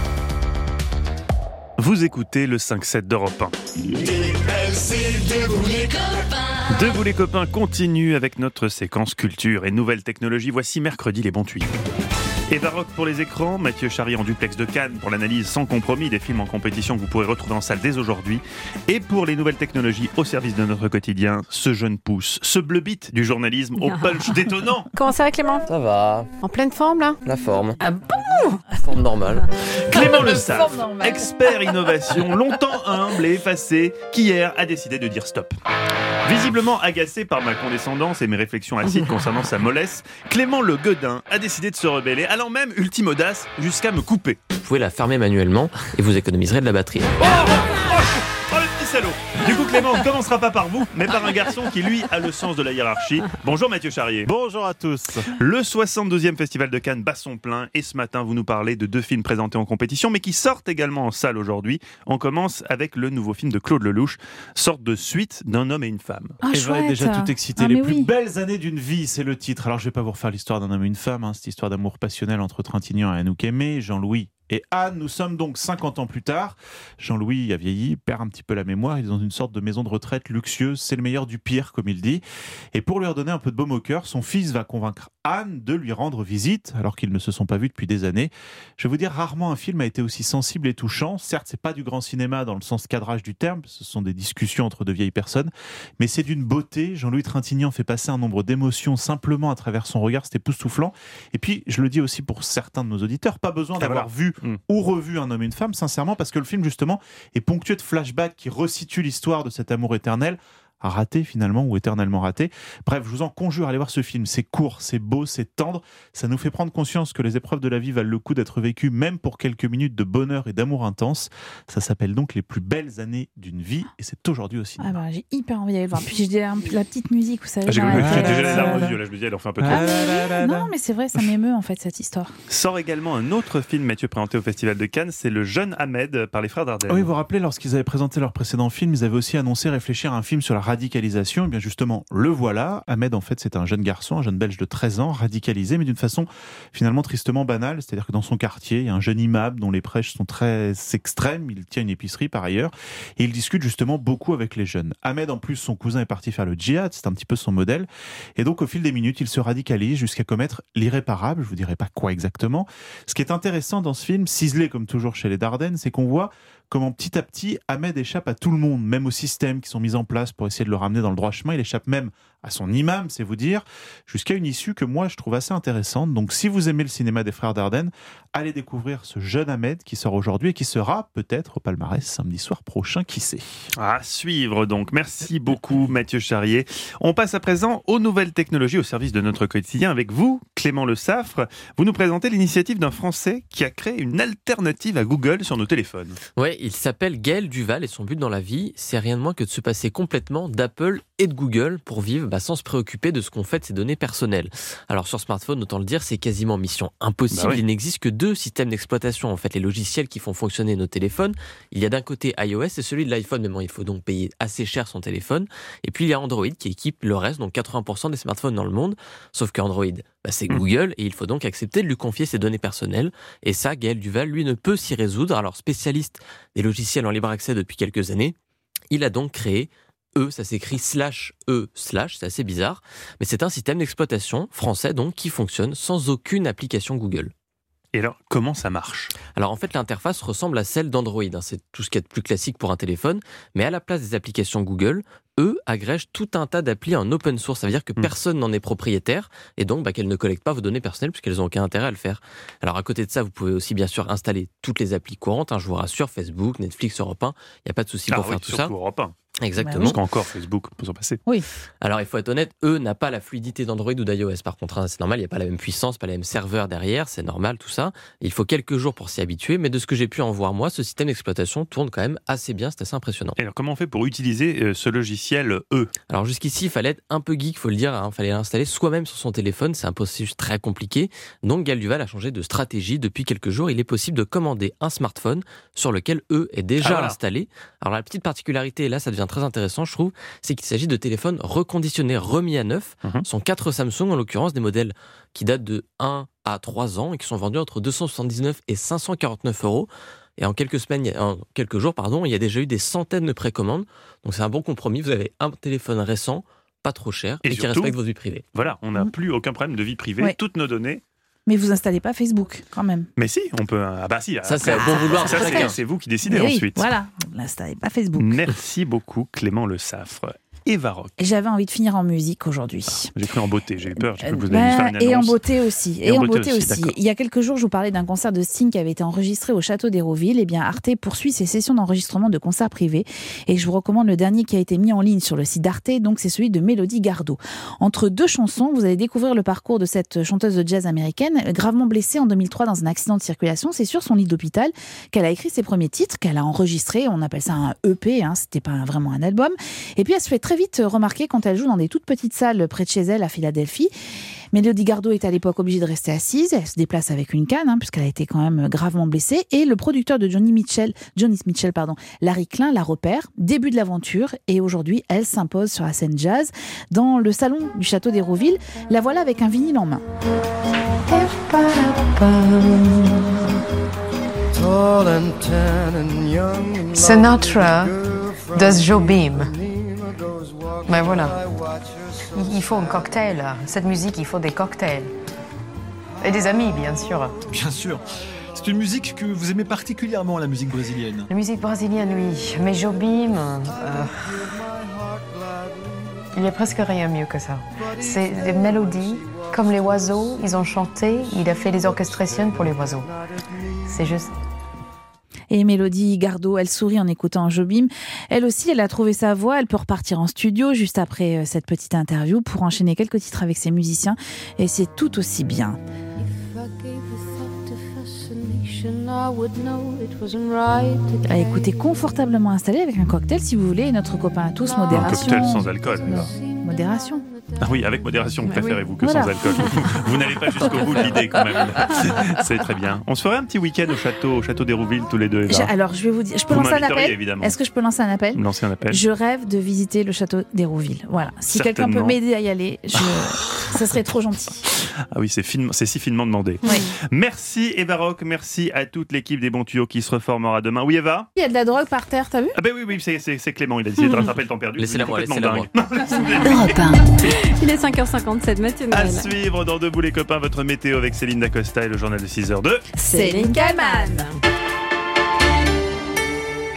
S3: Vous écoutez le cinq sept d'Europe un.
S13: Debout les copains.
S3: Debout les copains continue avec notre séquence culture et nouvelles technologies. Voici mercredi les bons tuyaux. Eva Rock pour les écrans, Mathieu Charrier en duplex de Cannes pour l'analyse sans compromis des films en compétition que vous pourrez retrouver en salle dès aujourd'hui. Et pour les nouvelles technologies au service de notre quotidien, ce jeune pouce, ce bleu bit du journalisme au punch détonnant.
S6: Comment ça va, Clément ?
S14: Ça va.
S6: En pleine forme, là ?
S14: La forme.
S6: Ah bon ?
S14: Forme normale.
S3: Clément Le Saff, expert innovation, longtemps humble et effacé, qui hier a décidé de dire stop. Visiblement agacé par ma condescendance et mes réflexions acides concernant sa mollesse, Clément Le Gueudin a décidé de se rebeller, allant même, ultime audace, jusqu'à me couper.
S14: Vous pouvez la fermer manuellement et vous économiserez de la batterie.
S3: Oh, oh, oh le petit salaud. Du coup, Clément, on ne commencera pas par vous, mais par un garçon qui, lui, a le sens de la hiérarchie. Bonjour Mathieu Charrier.
S15: Bonjour à tous.
S3: Le soixante-deuxième Festival de Cannes bat son plein et ce matin, vous nous parlez de deux films présentés en compétition, mais qui sortent également en salle aujourd'hui. On commence avec le nouveau film de Claude Lelouch, sorte de suite d'un homme et une femme.
S15: Ah, Eva est déjà tout excitée.
S6: Ah,
S15: Les
S6: oui.
S15: plus belles années d'une vie, c'est le titre. Alors, je vais pas vous refaire l'histoire d'un homme et une femme, hein, cette histoire d'amour passionnel entre Trintignant et Anouk Aimée, Jean-Louis et Anne. Nous sommes donc cinquante ans plus tard. Jean-Louis a vieilli, perd un petit peu la mémoire. Il est dans une sorte de maison de retraite luxueuse. C'est le meilleur du pire, comme il dit. Et pour lui redonner un peu de baume au cœur, son fils va convaincre Anne de lui rendre visite, alors qu'ils ne se sont pas vus depuis des années. Je vais vous dire, rarement un film a été aussi sensible et touchant. Certes, c'est pas du grand cinéma dans le sens cadrage du terme. Ce sont des discussions entre de vieilles personnes. Mais c'est d'une beauté. Jean-Louis Trintignant fait passer un nombre d'émotions simplement à travers son regard. C'est époustouflant. Et puis, je le dis aussi pour certains de nos auditeurs, pas besoin d'avoir vu Mmh. ou revu Un homme et une femme, sincèrement, parce que le film, justement, est ponctué de flashbacks qui resituent l'histoire de cet amour éternel, raté finalement, ou éternellement raté. Bref, je vous en conjure, allez voir ce film. C'est court, c'est beau, c'est tendre. Ça nous fait prendre conscience que les épreuves de la vie valent le coup d'être vécues, même pour quelques minutes de bonheur et d'amour intense. Ça s'appelle donc Les plus belles années d'une vie, et c'est aujourd'hui au cinéma.
S4: Ah bah, j'ai hyper envie d'aller le voir. Puis j'ai déjà un peu la petite musique, vous savez.
S3: Ah, j'ai
S4: dans
S3: j'ai
S4: la tête.
S3: déjà les larmes aux yeux, là je me dis, elle en fait un peu trop.
S4: Ah, non, mais c'est vrai, ça m'émeut en fait cette histoire.
S3: Sort également un autre film, Mathieu, présenté au Festival de Cannes, c'est Le jeune Ahmed par les frères Dardenne.
S15: Oui, vous vous rappelez, lorsqu'ils avaient présenté leur précédent film, ils avaient aussi annoncé réfléchir à un film sur la radicalisation. Eh bien justement, le voilà. Ahmed, en fait, c'est un jeune garçon, un jeune belge de treize ans, radicalisé, mais d'une façon finalement tristement banale. C'est-à-dire que dans son quartier, il y a un jeune imam dont les prêches sont très extrêmes. Il tient une épicerie par ailleurs. Et il discute justement beaucoup avec les jeunes. Ahmed, en plus, son cousin est parti faire le djihad. C'est un petit peu son modèle. Et donc, au fil des minutes, il se radicalise jusqu'à commettre l'irréparable. Je vous dirai pas quoi exactement. Ce qui est intéressant dans ce film, ciselé comme toujours chez les Dardenne, c'est qu'on voit comment petit à petit, Ahmed échappe à tout le monde, même aux systèmes qui sont mis en place pour essayer de le ramener dans le droit chemin. Il échappe même à son imam, c'est vous dire, jusqu'à une issue que moi je trouve assez intéressante. Donc si vous aimez le cinéma des frères Dardenne, allez découvrir ce jeune Ahmed qui sort aujourd'hui et qui sera peut-être au palmarès samedi soir prochain, qui sait.
S3: À suivre donc. Merci beaucoup Mathieu Charrier. On passe à présent aux nouvelles technologies au service de notre quotidien avec vous, Clément Le Saffre. Vous nous présentez l'initiative d'un Français qui a créé une alternative à Google sur nos téléphones.
S14: Ouais, il s'appelle Gaël Duval et son but dans la vie, c'est rien de moins que de se passer complètement d'Apple et de Google pour vivre bah, sans se préoccuper de ce qu'on fait de ses données personnelles. Alors sur smartphone, autant le dire, c'est quasiment mission impossible. Bah oui. Il n'existe que deux systèmes d'exploitation, en fait, les logiciels qui font fonctionner nos téléphones. Il y a d'un côté iOS et celui de l'iPhone, mais bon, il faut donc payer assez cher son téléphone. Et puis il y a Android qui équipe le reste, donc quatre-vingts pour cent des smartphones dans le monde. Sauf qu'Android, bah, c'est mmh. Google et il faut donc accepter de lui confier ses données personnelles. Et ça, Gaël Duval, lui, ne peut s'y résoudre. Alors spécialiste des logiciels en libre accès depuis quelques années, il a donc créé E, ça s'écrit slash E slash, c'est assez bizarre, mais c'est un système d'exploitation français donc qui fonctionne sans aucune application Google.
S3: Et alors, comment ça marche ?
S14: Alors en fait, l'interface ressemble à celle d'Android, hein, c'est tout ce qu'il y a de plus classique pour un téléphone, mais à la place des applications Google, eux agrègent tout un tas d'applis en open source, ça veut dire que mmh. personne n'en est propriétaire, et donc bah, qu'elles ne collectent pas vos données personnelles puisqu'elles n'ont aucun intérêt à le faire. Alors à côté de ça, vous pouvez aussi bien sûr installer toutes les applis courantes, hein, je vous rassure, Facebook, Netflix, Europe un, il n'y a pas de souci
S3: ah,
S14: pour
S3: oui,
S14: faire tout ça.
S3: Europe un.
S14: Exactement.
S3: Parce qu'encore Facebook peut s'en passer.
S14: Oui. Alors il faut être honnête, eux n'a pas la fluidité d'Android ou d'iOS. Par contre, hein, c'est normal, il n'y a pas la même puissance, pas la même serveur derrière, c'est normal tout ça. Il faut quelques jours pour s'y habituer, mais de ce que j'ai pu en voir moi, ce système d'exploitation tourne quand même assez bien, c'est assez impressionnant.
S3: Et alors comment on fait pour utiliser euh, ce logiciel E ?
S14: Alors jusqu'ici, il fallait être un peu geek, faut le dire, il hein, fallait l'installer soi-même sur son téléphone, c'est un processus très compliqué. Donc Gaël Duval a changé de stratégie. Depuis quelques jours, il est possible de commander un smartphone sur lequel E est déjà ah, voilà. installé. Alors la petite particularité, et là ça devient très intéressant, je trouve, c'est qu'il s'agit de téléphones reconditionnés, remis à neuf. Mmh. Ce sont quatre Samsung, en l'occurrence, des modèles qui datent de un à trois ans et qui sont vendus entre deux cent soixante-dix-neuf et cinq cent quarante-neuf euros. Et en quelques semaines, en quelques jours, pardon, il y a déjà eu des centaines de précommandes. Donc c'est un bon compromis. Vous avez un téléphone récent, pas trop cher, et, et surtout, qui respecte votre vie privée.
S3: Voilà, on n'a mmh. plus aucun problème de vie privée. Ouais. Toutes nos données.
S5: Mais vous installez pas Facebook, quand même.
S3: Mais si, on peut... Ah bah si.
S14: Ça, c'est à bon vouloir.
S3: Ça, c'est, c'est vous qui décidez
S5: oui,
S3: ensuite.
S5: Voilà, vous n'installez pas Facebook.
S3: Merci beaucoup, Clément Le Saffre. Eva Rock.
S5: J'avais envie de finir en musique aujourd'hui.
S3: Ah, j'ai cru en beauté, j'ai eu peur. J'ai cru que vous
S5: bah,
S3: alliez faire une annonce.
S5: Et en beauté aussi. Et, et en beauté, beauté aussi. aussi.
S3: Il
S5: y a quelques jours, je vous parlais d'un concert de Sting qui avait été enregistré au Château d'Hérouville. Eh bien, Arte poursuit ses sessions d'enregistrement de concerts privés. Et je vous recommande le dernier qui a été mis en ligne sur le site d'Arte. Donc, c'est celui de Mélodie Gardot. Entre deux chansons, vous allez découvrir le parcours de cette chanteuse de jazz américaine, gravement blessée en deux mille trois dans un accident de circulation. C'est sur son lit d'hôpital qu'elle a écrit ses premiers titres, qu'elle a enregistrés. On appelle ça un E P, hein, c'était pas vraiment un album. Et puis, elle se fait très vite remarquer quand elle joue dans des toutes petites salles près de chez elle à Philadelphie. Mélodie Gardot est à l'époque obligée de rester assise. Elle se déplace avec une canne, hein, puisqu'elle a été quand même gravement blessée. Et le producteur de Johnny Mitchell, Johnny Mitchell, pardon, Larry Klein, la repère. Début de l'aventure. Et aujourd'hui, elle s'impose sur la scène jazz dans le salon du Château d'Hérouville. La voilà avec un vinyle en main.
S10: Sinatra does Jobim. Mais voilà, il faut un cocktail. Cette musique, il faut des cocktails. Et des amis, bien sûr.
S16: Bien sûr. C'est une musique que vous aimez particulièrement, la musique brésilienne.
S10: La musique brésilienne, oui. Mais Jobim, euh, il n'y a presque rien mieux que ça. C'est des mélodies, comme les oiseaux, ils ont chanté, il a fait des orchestrations pour les oiseaux. C'est juste...
S5: Et Mélodie Gardot, elle sourit en écoutant Jobim. Elle aussi, elle a trouvé sa voix. Elle peut repartir en studio juste après cette petite interview pour enchaîner quelques titres avec ses musiciens. Et c'est tout aussi bien. À écouter confortablement installé avec un cocktail, si vous voulez, et notre copain à tous, modération.
S3: Un cocktail sans alcool, alors.
S5: Modération.
S3: Ah oui, avec modération,
S5: bah
S3: préférez-vous
S5: oui.
S3: que
S5: voilà.
S3: sans alcool. Vous n'allez pas jusqu'au bout de l'idée quand même. C'est très bien. On se ferait un petit week-end au château, au château d'Hérouville tous les deux. Eva.
S5: Alors, je vais vous dire, je peux
S3: vous
S5: lancer un appel.
S3: Évidemment.
S5: Est-ce que je peux lancer un appel
S3: Lancer un appel.
S5: Je rêve de visiter le château d'Hérouville. Voilà. Si quelqu'un peut m'aider à y aller, je... ça serait trop gentil.
S3: Ah oui, c'est, fin... c'est si finement demandé.
S5: Oui.
S3: Merci Eva Rock, merci à toute l'équipe des Bons Tuyaux qui se reformera demain. Oui Eva ?
S5: Il y a de la drogue par terre, t'as vu ?
S3: Ah ben oui, oui, c'est, c'est, c'est Clément, il a essayé de rattraper le temps perdu.
S14: Laissez-la moi, laissez-la moi.
S6: Europe un. Il est cinq heures cinquante-sept, Mathieu Noël.
S3: À suivre dans Debout les copains, votre météo avec Céline Dacosta et le journal de six heures deux
S5: Céline Kallmann.